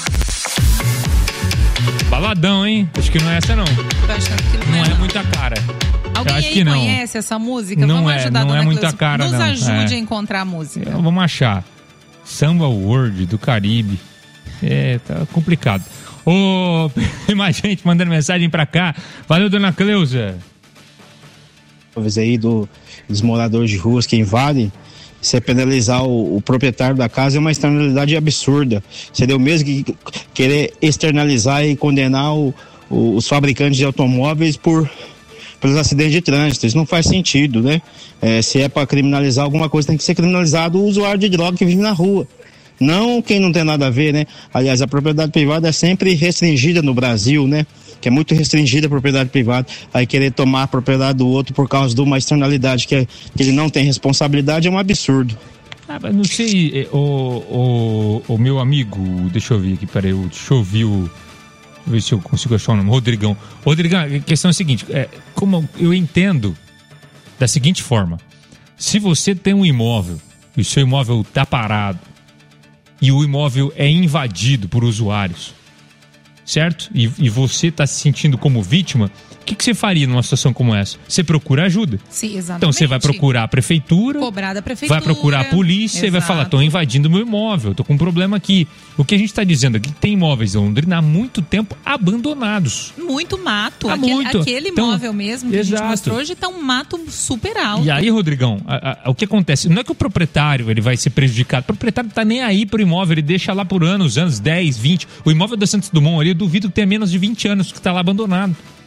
Baladão, hein? Acho que não é essa, não. Tô achando que não, Não é. é muita cara. Alguém Eu acho aí que não. conhece essa música? Não Vamos é, ajudar a não dona é muita Cleusa. cara, Nos não. ajude É. a encontrar a música. Então, vamos achar. Samba World do Caribe. É, tá complicado. Ô, tem mais gente mandando mensagem pra cá. Valeu, dona Cleusa. Talvez aí do, dos moradores de ruas que invadem, você penalizar o, o proprietário da casa é uma externalidade absurda. Seria o mesmo que querer externalizar e condenar o, o, os fabricantes de automóveis por pelos acidentes de trânsito. Isso não faz sentido, né? É, se é para criminalizar alguma coisa, tem que ser criminalizado o usuário de droga que vive na rua. Não quem não tem nada a ver, né? Aliás, a propriedade privada é sempre restringida no Brasil, né? Que é muito restringida a propriedade privada. Aí querer tomar a propriedade do outro por causa de uma externalidade que, é, que ele não tem responsabilidade é um absurdo. Ah, mas não sei, o, o, o meu amigo, deixa eu ver aqui, peraí, deixa eu ouvir o... Deixa eu ver se eu consigo achar o nome. Rodrigão. Rodrigão, a questão é a seguinte, é, como eu entendo da seguinte forma, se você tem um imóvel e o seu imóvel está parado e o imóvel é invadido por usuários, certo? E, e você está se sentindo como vítima, o que, que você faria numa situação como essa? Você procura ajuda. Sim, exatamente. Então você vai procurar a prefeitura, Cobrar da prefeitura. vai procurar a polícia e vai falar, estão invadindo meu imóvel, estou com um problema aqui. O que a gente está dizendo aqui, tem imóveis em Londrina há muito tempo abandonados. Muito mato. Há aquele muito. aquele Então, imóvel mesmo que exato. a gente mostrou hoje tá um mato super alto. E aí, Rodrigão, a- a- o que acontece? Não é que o proprietário ele vai ser prejudicado. O proprietário não tá nem aí pro imóvel, ele deixa lá por anos, anos, dez, vinte. O imóvel da Santos Dumont ali, eu duvido que tenha menos de vinte anos que tá lá abandonado.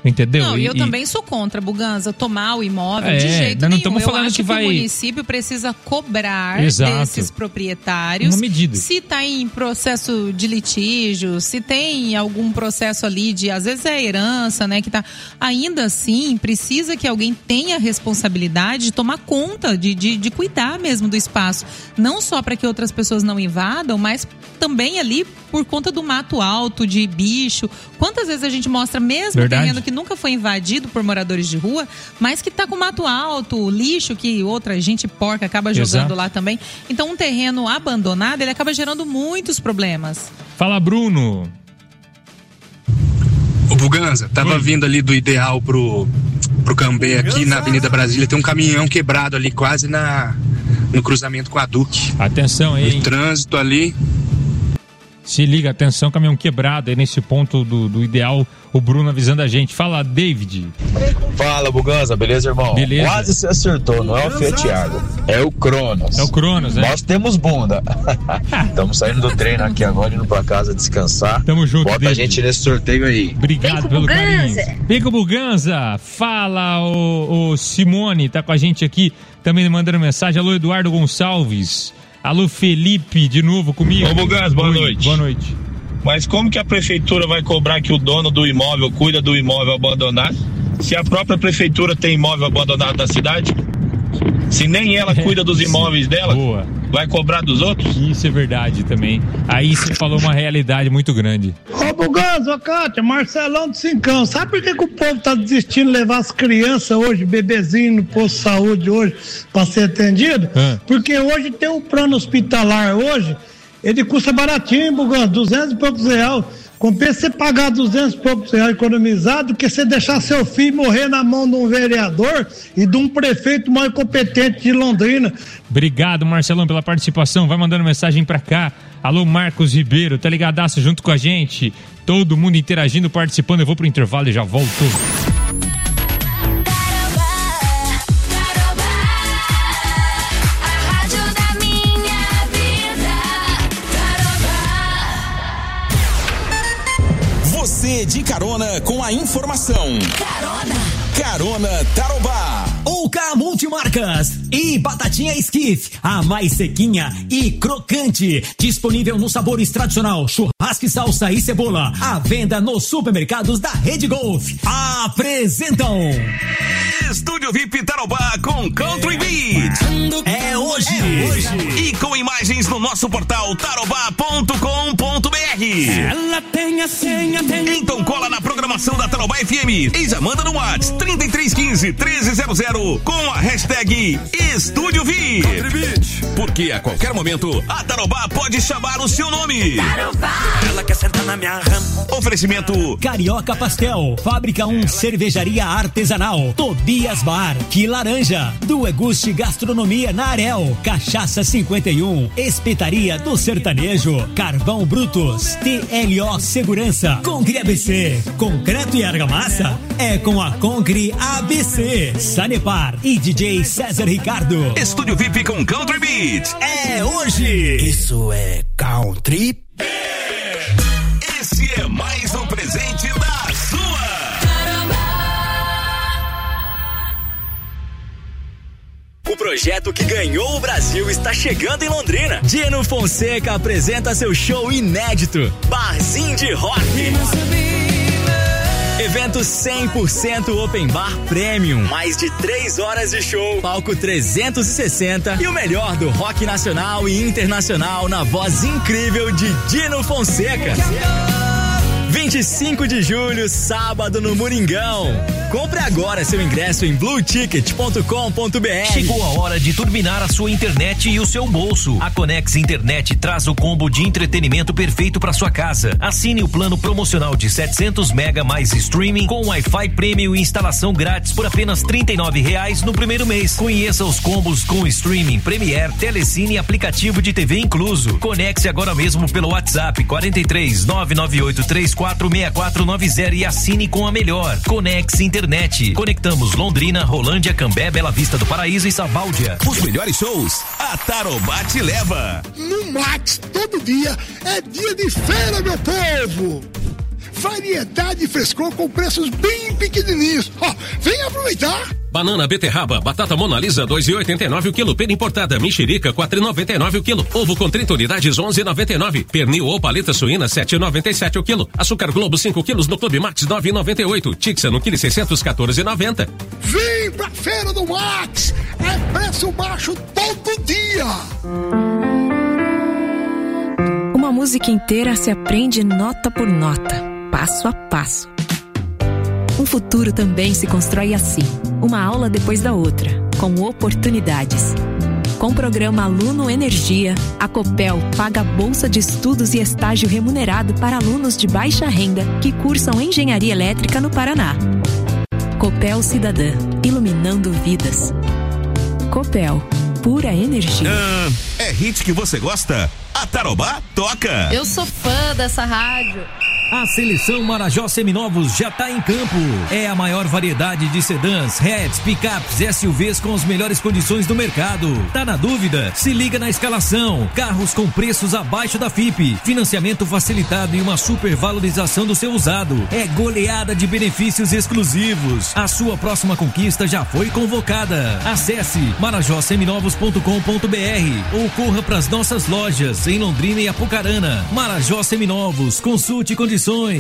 Entendeu? Não, e eu e, também sou contra, Buganza, tomar o imóvel é, de jeito não nenhum. estamos falando eu acho que, que, vai... o município precisa cobrar Exato. desses proprietários. Uma medida. Se está em processo de litígio, se tem algum processo ali de, às vezes é herança, né, que tá... Ainda assim, precisa que alguém tenha a responsabilidade de tomar conta, de, de, de cuidar mesmo do espaço. Não só para que outras pessoas não invadam, mas também ali por conta do mato alto, de bicho. Quantas vezes a gente mostra mesmo Verdade. terreno que nunca foi invadido por moradores de rua, mas que tá com mato alto, lixo que outra gente porca acaba jogando Exato. lá também. Então um terreno abandonado, ele acaba gerando muitos problemas. Fala, Bruno. Ô Buganza, tava Oi. vindo ali do Ideal pro, pro Cambé aqui na Avenida Brasília, tem um caminhão quebrado ali quase na, no cruzamento com a Duque. Atenção aí, hein? O trânsito ali... Se liga, atenção, caminhão quebrado aí nesse ponto do, do Ideal, o Bruno avisando a gente. Fala, David. Fala, Buganza, beleza, irmão? Beleza. Quase se acertou, não é o Fiat Argo, é o Cronos. É o Cronos, né? Nós temos bunda. Estamos saindo do treino aqui agora, indo pra casa descansar. Tamo junto, Bota David. a gente nesse sorteio aí. Obrigado pelo carinho. Vem com o Buganza. Fala, o, o Simone, tá com a gente aqui, também mandando mensagem. Alô, Eduardo Gonçalves. Alô, Felipe, de novo comigo. Ô, Buganza, boa Oi, noite. Boa noite. Mas como que a prefeitura vai cobrar que o dono do imóvel cuida do imóvel abandonado, se a própria prefeitura tem imóvel abandonado na cidade? Se nem ela cuida dos imóveis dela, Boa. vai cobrar dos outros? Isso é verdade também. Aí você falou uma realidade muito grande. Ô Buganza, ô Cátia, Marcelão do Cincão, sabe por que, que o povo tá desistindo de levar as crianças hoje, bebezinho no posto de saúde hoje, pra ser atendido? Ah. Porque hoje tem um plano hospitalar hoje, ele custa baratinho, Buganza, duzentos e poucos reais. Compensa você pagar duzentos e poucos reais economizado do que você deixar seu filho morrer na mão de um vereador e de um prefeito mais competente de Londrina. Obrigado, Marcelão, pela participação. Vai mandando mensagem pra cá. Alô, Marcos Ribeiro, tá ligadaço junto com a gente. Todo mundo interagindo, participando. Eu vou pro intervalo e já volto. Você de carona com a informação. Carona. Carona Tarobá. O K Multimarcas e batatinha Skiff, a mais sequinha e crocante, disponível nos sabores tradicional, churrasco e salsa e cebola, à venda nos supermercados da Rede Golf. Apresentam Estúdio V I P Tarobá com Country Beat. É hoje. É hoje. E com imagens no nosso portal tarobá ponto com ponto br. Ela tem a senha, tem... Então cola na programação da Tarobá F M e já manda no WhatsApp trinta e três quinze, treze zero zero com a hashtag Estúdio V I P. Porque a qualquer momento a Tarobá pode chamar o seu nome. Tarobá. Ela quer sentar na minha rama. Oferecimento Carioca Pastel, Fábrica um Cervejaria Artesanal, Tobias Bar, Que Laranja, do Eguste Gastronomia na Arel, Cachaça cinquenta e um, Espetaria do Sertanejo, Carvão Brutus, T L O Segurança, Concre A B C, Concreto e Argamassa, é com a Concre A B C, Sanepar e D J César Ricardo. Estúdio V I P com Country Beat. É hoje. Isso é Country. Esse é mais um presente da sua. O projeto que ganhou o Brasil está chegando em Londrina. Dino Fonseca apresenta seu show inédito, Barzinho de Rock. Evento cem por cento Open Bar Premium. Mais de três horas de show, palco trezentos e sessenta e o melhor do rock nacional e internacional na voz incrível de Dino Fonseca. vinte e cinco de julho, sábado no Moringão. Compre agora seu ingresso em blue ticket ponto com ponto br. Chegou a hora de turbinar a sua internet e o seu bolso. A Conex Internet traz o combo de entretenimento perfeito para sua casa. Assine o plano promocional de setecentos mega mais streaming com Wi-Fi Premium e instalação grátis por apenas trinta e nove reais no primeiro mês. Conheça os combos com streaming, Premiere, Telecine e aplicativo de T V incluso. Conecte agora mesmo pelo WhatsApp quarenta e três, nove nove oito três quatro seis quatro nove zero e assine com a melhor. Conex Internet. Conectamos Londrina, Rolândia, Cambé, Bela Vista do Paraíso e Sabáudia. Os melhores shows, a Tarobá te leva. No Max, todo dia é dia de feira, meu povo. variedade e frescor com preços bem pequenininhos. Ó, vem aproveitar. Banana, beterraba, batata Mona Lisa, dois reais e oitenta e nove o quilo. Pera importada, mexerica, quatro reais e noventa e nove o quilo. Ovo com trinta unidades, onze reais e noventa e nove. Pernil ou paleta suína, sete reais e noventa e sete o quilo. Açúcar Globo, cinco quilos no Clube Max, nove reais e noventa e oito. Tixa no quilo seiscentos, quatorze reais e noventa. Vem pra Feira do Max. É preço baixo todo dia. Uma música inteira se aprende nota por nota, passo a passo. Um futuro também se constrói assim, uma aula depois da outra, com oportunidades. Com o programa Aluno Energia, a Copel paga bolsa de estudos e estágio remunerado para alunos de baixa renda que cursam engenharia elétrica no Paraná. Copel Cidadã, iluminando vidas. Copel, pura energia. Ah, é hit que você gosta? A Tarobá toca. Eu sou fã dessa rádio. A seleção Marajó Seminovos já está em campo. É a maior variedade de sedãs, hatches, picapes, S U Vs com as melhores condições do mercado. Tá na dúvida? Se liga na escalação. Carros com preços abaixo da F I P, financiamento facilitado e uma supervalorização do seu usado. É goleada de benefícios exclusivos. A sua próxima conquista já foi convocada. Acesse marajó seminovos ponto com ponto b r ou corra para as nossas lojas em Londrina e Apucarana. Marajó Seminovos, consulte condições.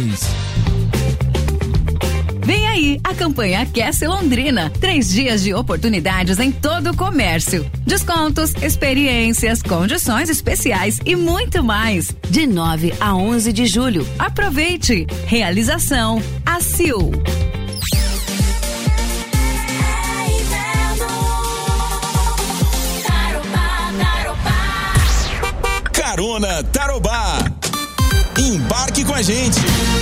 Vem aí a campanha Aquece Londrina. Três dias de oportunidades em todo o comércio. Descontos, experiências, condições especiais e muito mais. De nove a onze de julho. Aproveite. Realização A C I U. Carona Tarobá. Embarque com a gente.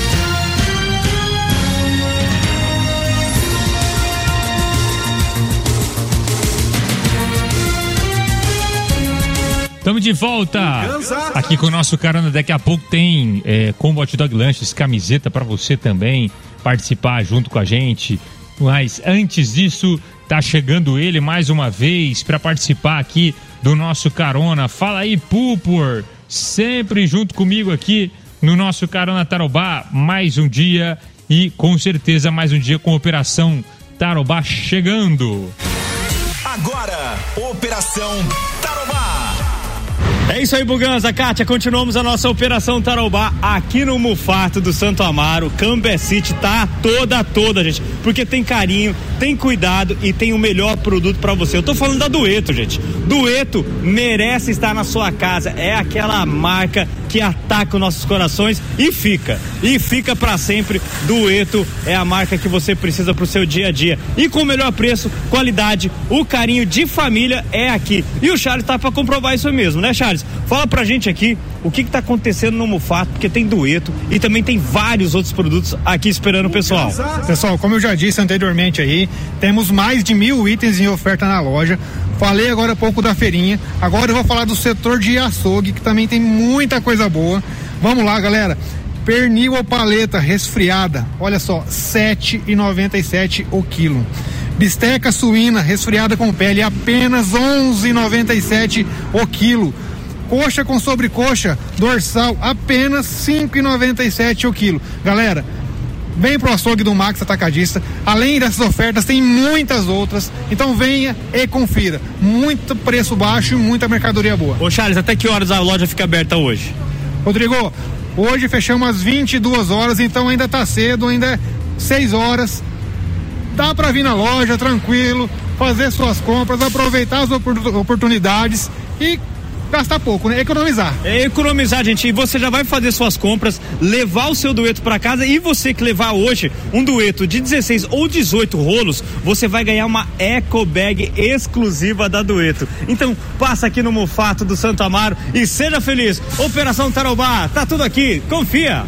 Estamos de volta aqui com o nosso Carona. Daqui a pouco tem é, Combo Hot Dog Lanches, camiseta para você também participar junto com a gente. Mas antes disso, tá chegando ele mais uma vez para participar aqui do nosso Carona. Fala aí, Pupor, sempre junto comigo aqui no nosso Carona Tarobá. Mais um dia e com certeza mais um dia com Operação Tarobá chegando. Agora, Operação Tarobá. É isso aí, Buganza, Kátia, continuamos a nossa Operação Tarobá aqui no Mufato do Santo Amaro. Cambé City tá toda, toda, gente, porque tem carinho, tem cuidado e tem o melhor produto pra você. Eu tô falando da Dueto, gente. Dueto merece estar na sua casa, é aquela marca que ataca os nossos corações e fica, e fica pra sempre. Dueto é a marca que você precisa pro seu dia a dia e com o melhor preço, qualidade, o carinho de família é aqui. E o Charles tá pra comprovar isso mesmo, né, Charles? Fala pra gente aqui o que que tá acontecendo no Mufato, porque tem Dueto e também tem vários outros produtos aqui esperando o pessoal. Pessoal, como eu já disse anteriormente aí, temos mais de mil itens em oferta na loja. Falei agora há pouco da feirinha, agora eu vou falar do setor de açougue, que também tem muita coisa boa. Vamos lá, galera. Pernil ou paleta resfriada, olha só, sete reais e noventa e sete centavos o quilo. Bisteca suína resfriada com pele, apenas onze reais e noventa e sete centavos o quilo. Coxa com sobrecoxa dorsal, apenas cinco reais e noventa e sete centavos o quilo. Galera, vem pro açougue do Max Atacadista. Além dessas ofertas, tem muitas outras. Então venha e confira. Muito preço baixo e muita mercadoria boa. Ô Charles, até que horas a loja fica aberta hoje? Rodrigo, hoje fechamos às vinte e duas horas, então ainda tá cedo, ainda é seis horas. Dá pra vir na loja tranquilo, fazer suas compras, aproveitar as oportunidades e gastar pouco, né? Economizar. É economizar, gente. E você já vai fazer suas compras, levar o seu Dueto para casa, e você que levar hoje um Dueto de dezesseis ou dezoito rolos, você vai ganhar uma eco bag exclusiva da Dueto. Então, passa aqui no Mufato do Santo Amaro e seja feliz. Operação Tarobá, tá tudo aqui, confia.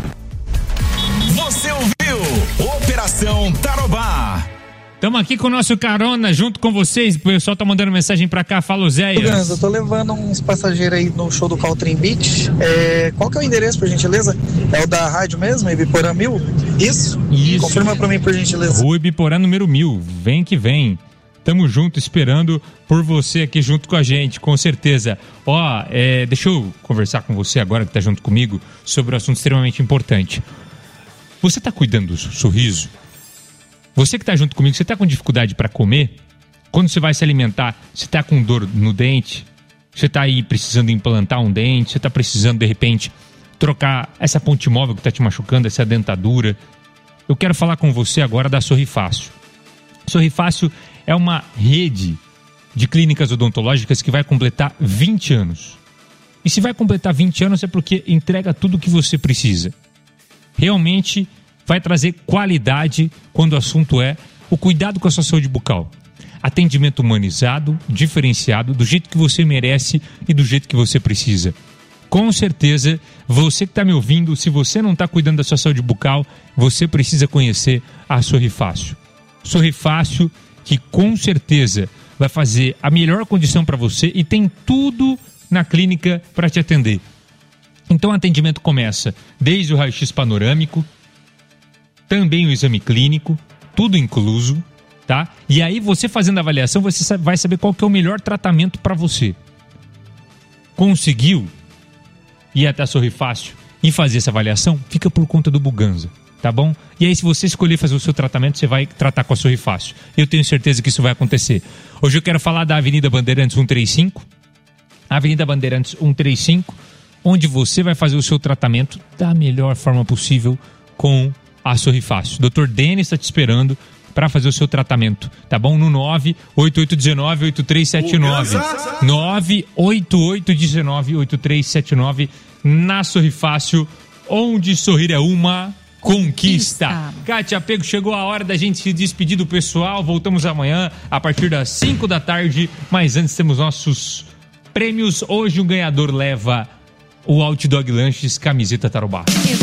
Você ouviu Operação Tarobá. Estamos aqui com o nosso Carona, junto com vocês. O pessoal tá mandando mensagem pra cá. Fala, Zéias. Eu tô levando uns passageiros aí no show do Caltrim Beach. É, qual que é o endereço, por gentileza? É o da rádio mesmo, Ibiporã mil? Isso? Isso. Confirma pra mim, por gentileza. Rua Ibiporã número mil. Vem que vem. Tamo junto, esperando por você aqui junto com a gente, com certeza. Ó, é, deixa eu conversar com você agora, que tá junto comigo, sobre um assunto extremamente importante. Você está cuidando do seu sorriso? Você que está junto comigo, você está com dificuldade para comer? Quando você vai se alimentar, você está com dor no dente? Você está aí precisando implantar um dente? Você está precisando, de repente, trocar essa ponte móvel que está te machucando, essa dentadura? Eu quero falar com você agora da Sorrifácio. Sorrifácio é uma rede de clínicas odontológicas que vai completar vinte anos. E se vai completar vinte anos é porque entrega tudo o que você precisa. Realmente vai trazer qualidade quando o assunto é o cuidado com a sua saúde bucal. Atendimento humanizado, diferenciado, do jeito que você merece e do jeito que você precisa. Com certeza, você que está me ouvindo, se você não está cuidando da sua saúde bucal, você precisa conhecer a Sorrifácio. Sorrifácio, que com certeza vai fazer a melhor condição para você e tem tudo na clínica para te atender. Então o atendimento começa desde o raio-x panorâmico, também o exame clínico, tudo incluso, tá? E aí você fazendo a avaliação, você vai saber qual que é o melhor tratamento para você. Conseguiu ir até a Sorrifácio e fazer essa avaliação? Fica por conta do Buganza, tá bom? E aí se você escolher fazer o seu tratamento, você vai tratar com a Sorrifácio. Eu tenho certeza que isso vai acontecer. Hoje eu quero falar da Avenida Bandeirantes cento e trinta e cinco, Avenida Bandeirantes cento e trinta e cinco, onde você vai fazer o seu tratamento da melhor forma possível com a Sorrifácio. doutor Denis está te esperando para fazer o seu tratamento, tá bom? No nove oito oito um nove oito três sete nove. nove oito oito um nove oito três sete nove. Na Sorrifácio, onde sorrir é uma conquista. conquista. Kátia Pego, chegou a hora da gente se despedir do pessoal. Voltamos amanhã a partir das cinco da tarde. Mas antes temos nossos prêmios. Hoje o ganhador leva o Outdog Lanches camiseta Tarobá.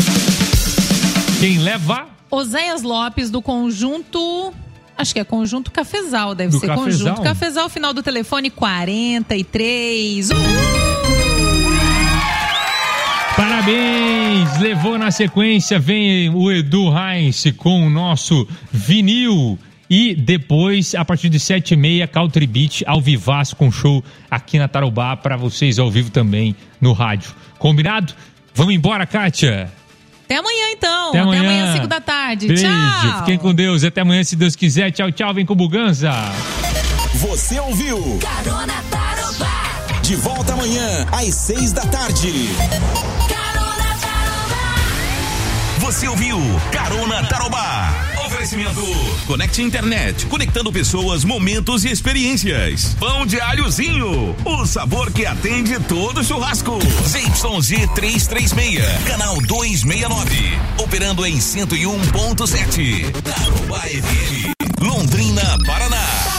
Quem leva? Oséias Lopes, do conjunto... Acho que é conjunto Cafezal, deve do ser Cafezal? conjunto Cafezal, final do telefone quarenta e três. Uhul! Parabéns! Levou na sequência, vem o Edu Heinz com o nosso vinil. E depois, a partir de sete e meia, Country Beat ao vivaço com show aqui na Tarobá para vocês ao vivo também no rádio. Combinado? Vamos embora, Kátia? Até amanhã, então. Até amanhã, Até amanhã cinco da tarde. Beijo. Tchau. Fiquem com Deus. Até amanhã, se Deus quiser. Tchau, tchau. Vem com o Buganza. Você ouviu? Carona Tarobá. De volta amanhã, às seis da tarde. Carona Tarobá. Você ouviu? Carona Tarobá. Oferecimento. Conecte Internet, conectando pessoas, momentos e experiências. Pão de alhozinho, o sabor que atende todo churrasco. Z Y Z trezentos e trinta e seis, canal duzentos e sessenta e nove. Operando em cento e um ponto sete. Tarobá F M, Londrina, Paraná.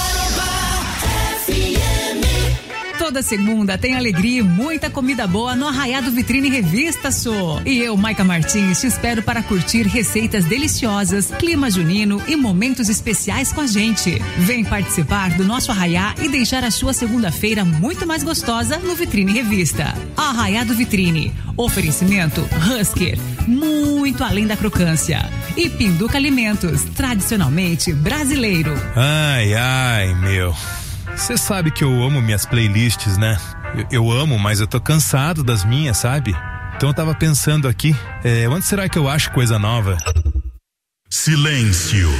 Toda segunda tem alegria e muita comida boa no Arraiado Vitrine Revista Sô. E eu, Maica Martins, te espero para curtir receitas deliciosas, clima junino e momentos especiais com a gente. Vem participar do nosso arraiá e deixar a sua segunda-feira muito mais gostosa no Vitrine Revista. Arraiado Vitrine. Oferecimento Husker, muito além da crocância. E Pinduca Alimentos, tradicionalmente brasileiro. Ai, ai, meu... Você sabe que eu amo minhas playlists, né? Eu, eu amo, mas eu tô cansado das minhas, sabe? Então eu tava pensando aqui, é, onde será que eu acho coisa nova? Silêncio.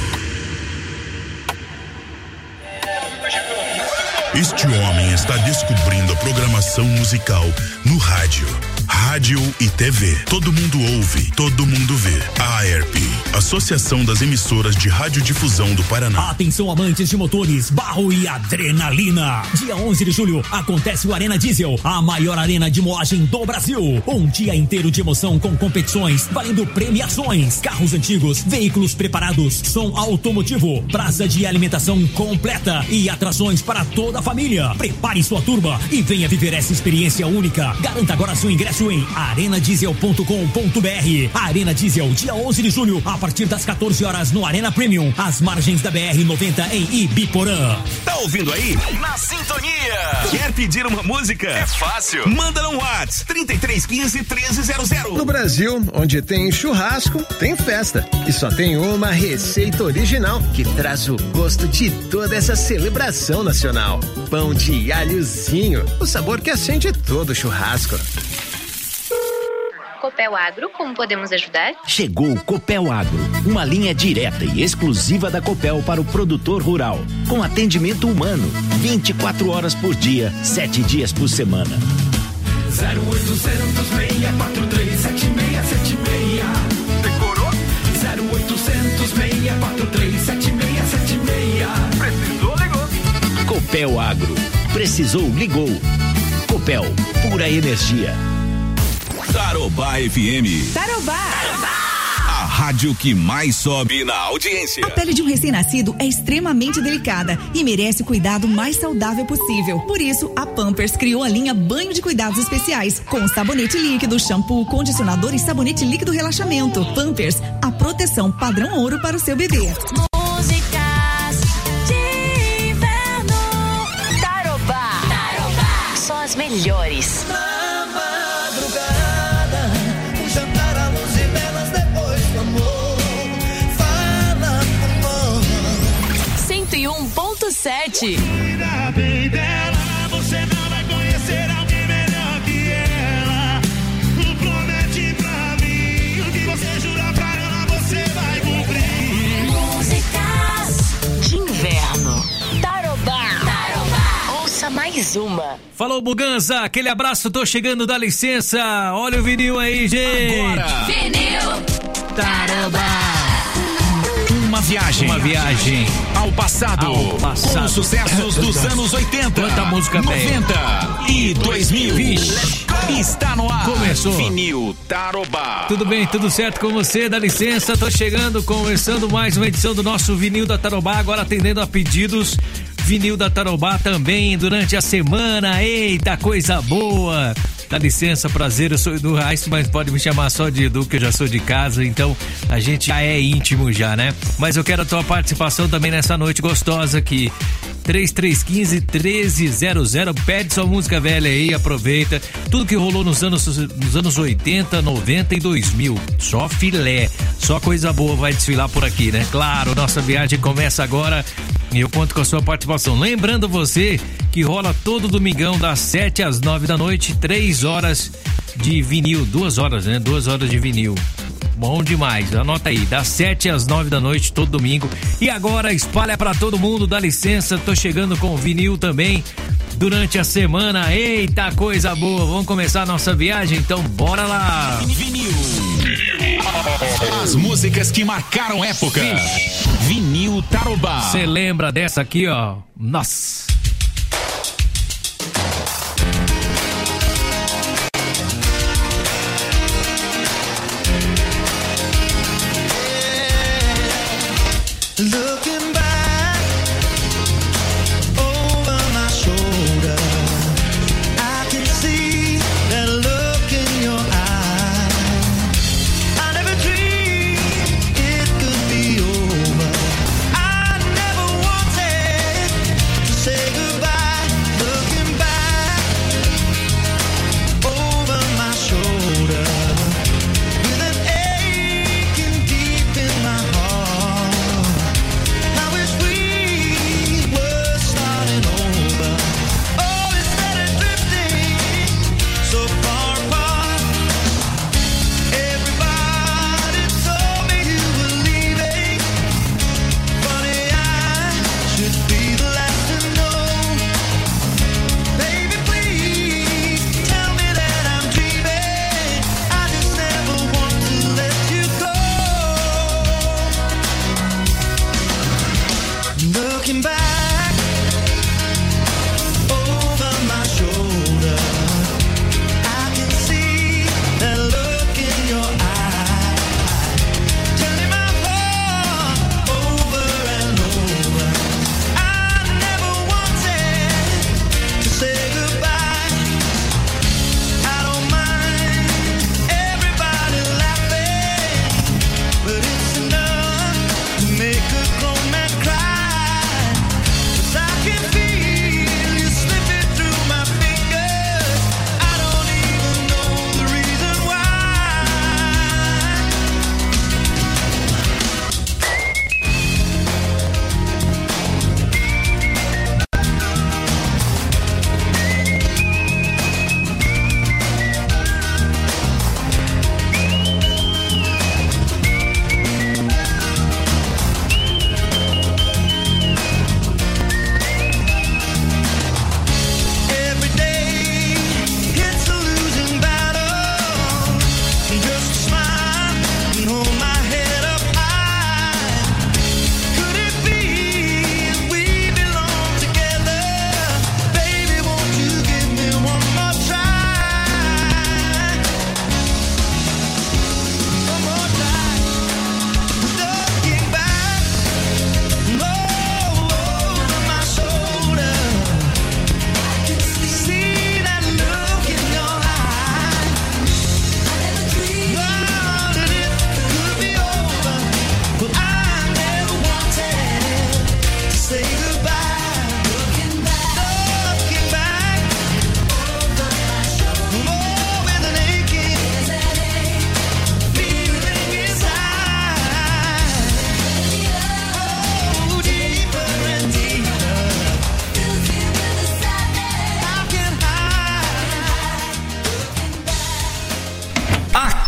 Este homem está descobrindo a programação musical no rádio. Rádio e T V. Todo mundo ouve, todo mundo vê. A AERP, Associação das Emissoras de Radiodifusão do Paraná. Atenção, amantes de motores, barro e adrenalina. Dia onze de julho acontece o Arena Diesel, a maior arena de moagem do Brasil. Um dia inteiro de emoção com competições, valendo premiações, carros antigos, veículos preparados, som automotivo, praça de alimentação completa e atrações para toda a família. Prepare sua turma e venha viver essa experiência única. Garanta agora seu ingresso em arena diesel ponto com ponto b r. Arena Diesel, dia onze de julho, a partir das quatorze horas no Arena Premium, às margens da B R noventa em Ibiporã. Tá ouvindo aí? Na sintonia. Quer pedir uma música? É fácil. Manda no WhatsApp trinta e três quinze, treze zero zero. No Brasil, onde tem churrasco, tem festa. E só tem uma receita original que traz o gosto de toda essa celebração nacional. Pão de alhozinho, o sabor que acende todo churrasco. Copel Agro, como podemos ajudar? Chegou o Copel Agro, uma linha direta e exclusiva da Copel para o produtor rural, com atendimento humano, vinte e quatro horas por dia, sete dias por semana. zero oitocentos, seis quatro três, sete seis sete seis. Decorou? zero oitocentos, seis quatro três, sete seis sete seis. Precisou, ligou. Copel Agro. Precisou, ligou. Copel, pura energia. Tarobá F M. Tarobá. A rádio que mais sobe na audiência. A pele de um recém-nascido é extremamente delicada e merece o cuidado mais saudável possível. Por isso, a Pampers criou a linha Banho de Cuidados Especiais, com sabonete líquido, shampoo, condicionador e sabonete líquido relaxamento. Pampers, a proteção padrão ouro para o seu bebê. Músicas de inverno. Tarobá. Tarobá. Só as melhores. Na madrugada, um jantar à luz e velas depois do amor. Fala, amor. cento e um ponto sete. Cuida bem dela, você não vai conhecer alguém melhor que ela. Promete pra mim o que você jurar pra ela, você vai cumprir. Músicas de inverno. Tarobá. Tarobá. Ouça mais uma. Falou, Buganza, aquele abraço, tô chegando, dá licença. Olha o vinil aí, gente. Agora. Vinil. Tarobá. Uma viagem. Uma viagem ao passado. Ao passado. Com sucessos dos anos oitenta. Quanta música bem. noventa e dois mil. Vixe. Está no ar. Começou. Vinil Tarobá. Tudo bem, tudo certo com você? Dá licença, tô chegando, começando mais uma edição do nosso Vinil da Tarobá, agora atendendo a pedidos. Vinil da Tarobá também durante a semana. Eita, coisa boa! Dá licença, prazer, eu sou Edu Reis, mas pode me chamar só de Edu, que eu já sou de casa, então a gente já é íntimo já, né? Mas eu quero a tua participação também nessa noite gostosa aqui. três três um cinco, um três zero zero, pede sua música velha aí, aproveita. Tudo que rolou nos anos, nos anos oitenta, noventa e dois mil. Só filé, só coisa boa vai desfilar por aqui, né? Claro, nossa viagem começa agora e eu conto com a sua participação. Lembrando você que rola todo domingão das sete às nove da noite, três horas de vinil, duas horas, né? Duas horas de vinil. Bom demais, anota aí, das sete às nove da noite, todo domingo. E agora espalha pra todo mundo, dá licença, tô chegando com o vinil também durante a semana. Eita, coisa boa, vamos começar a nossa viagem, então bora lá. Vinil. As músicas que marcaram época. Vinil Tarobá. Você lembra dessa aqui, ó? Nossa. Looking back over my shoulder, I can see that look in your eye. I never dreamed it could be over. I never wanted to say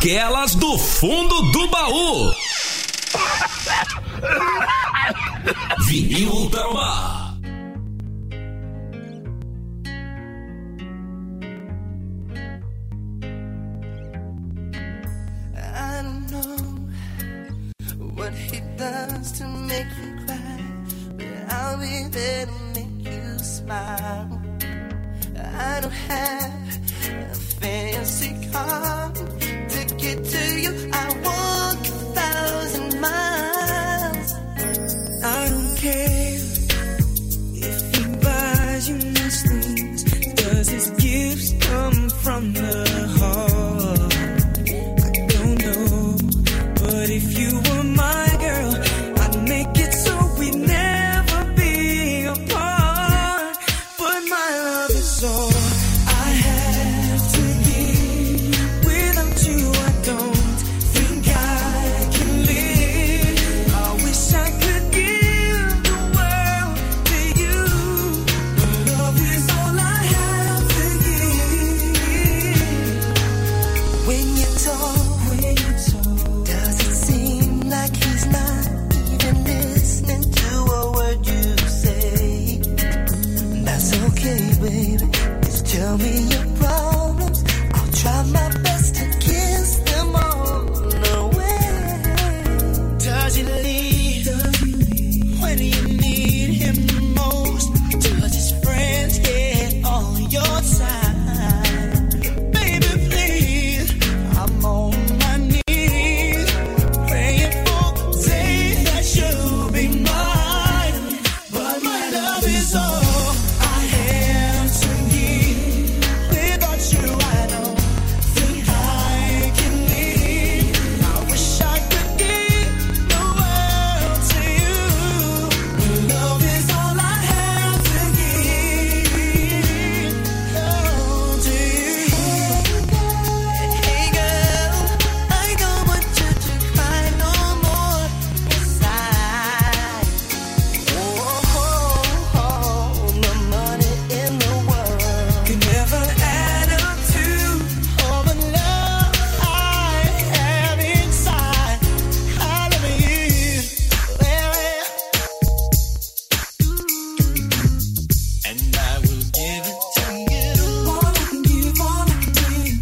Aquelas do fundo do baú. Vinil Tarobá. I don't know what he does to make you cry, but I'll be there to make you smile. I don't have a fancy car to get to you. I walk a thousand miles. I don't care if he buys you nice things. Does his gifts come from the heart? I don't know, but if you were my girl, I'd make it so we'd never be apart. But my love is all I have to give. Without you, I don't think I can live. I wish I could give the world to you. But love is all I have to give. When you talk, when you talk, does it seem like he's not even listening to a word you say? That's okay, baby. Just tell me your problems. I'll try my best to kiss them all away. Does he leave when you need him the most? Does his friends get on your side? Baby, please, I'm on my knees, praying for the day that you'll be mine. But my love is all I have to give. Without you, I don't think I can live. I wish I could give the world to you. But love is all I have to give. Oh, to you. Hey girl, I don't want you to cry no more inside. Oh, oh, oh, the money in the world can never add up to all the love I have inside. I love you, well, and I will give it to you. All I can give, all I can give.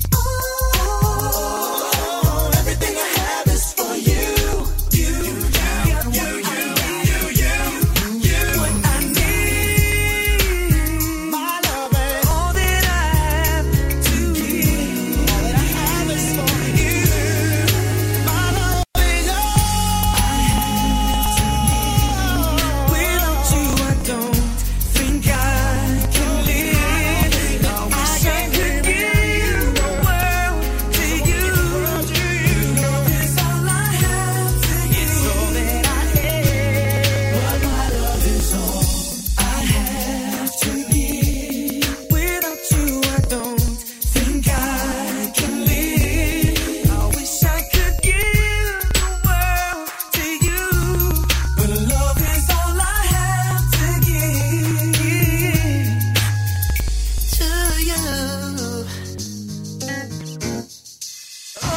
Oh, everything I have is for you. You, you, you, you, you, you. What I need, my love, and all that I have to give. All that I have is for you. My love is all I have to give. Without you, I don't think I can live. I wish I could give the world to you. Love is all I have to give. It's all that I have. But my love is all I have to give. Without you, I don't think I can live. I wish I could give the world to you. But love is all I have to give to you. Oh,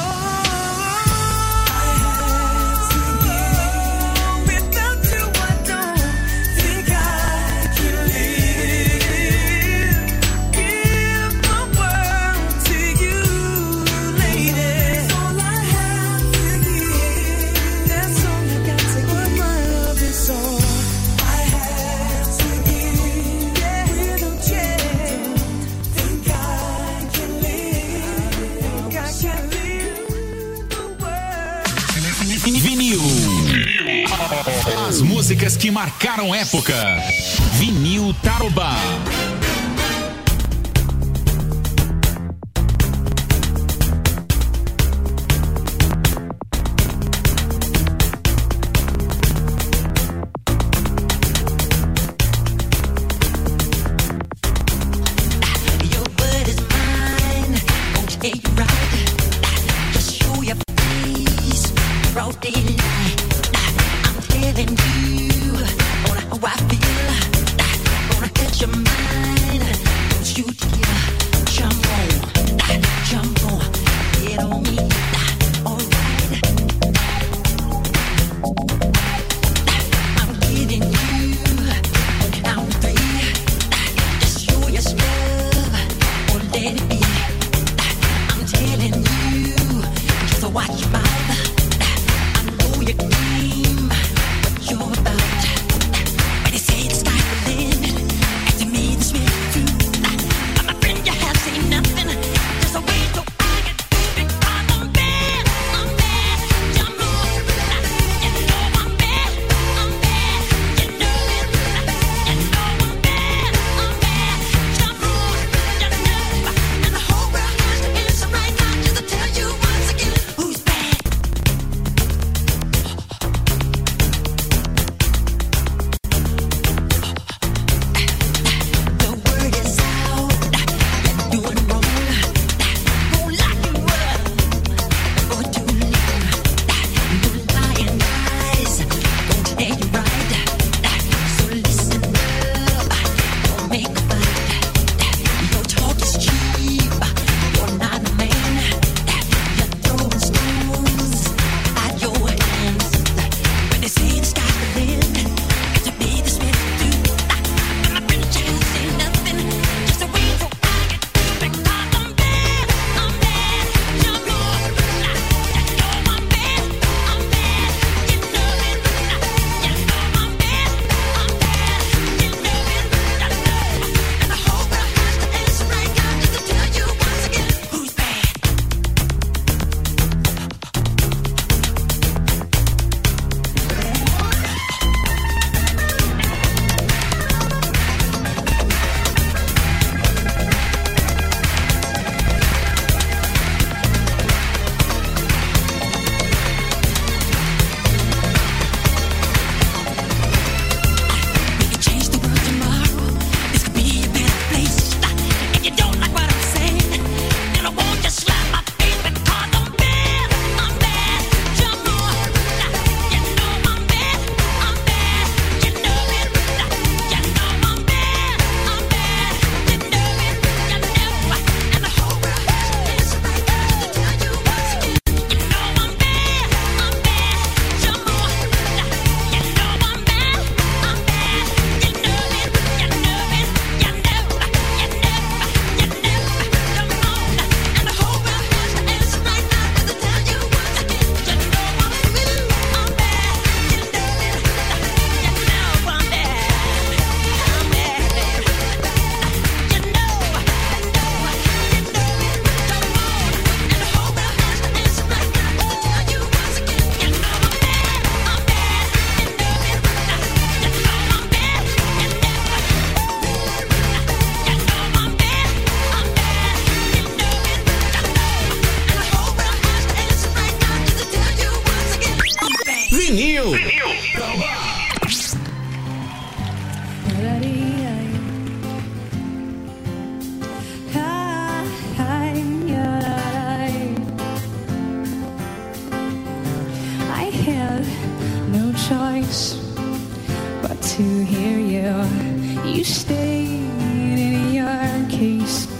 I have to give. Without you, I don't think I can live. Give the world to you, lady. That's all I have to give. That's all I got to give. My love is all I have to give. Without you, think I can live. Think I can live the world. Vinil. As músicas que marcaram época. Vinil Tarobá. Your word is mine, won't take you right. Just show your face, broad daylight. I'm telling you on how I feel. Gonna catch your mind, don't you dare jump on, jump on, get on me. Vinil. I had no choice but to hear you. You stayed in your case.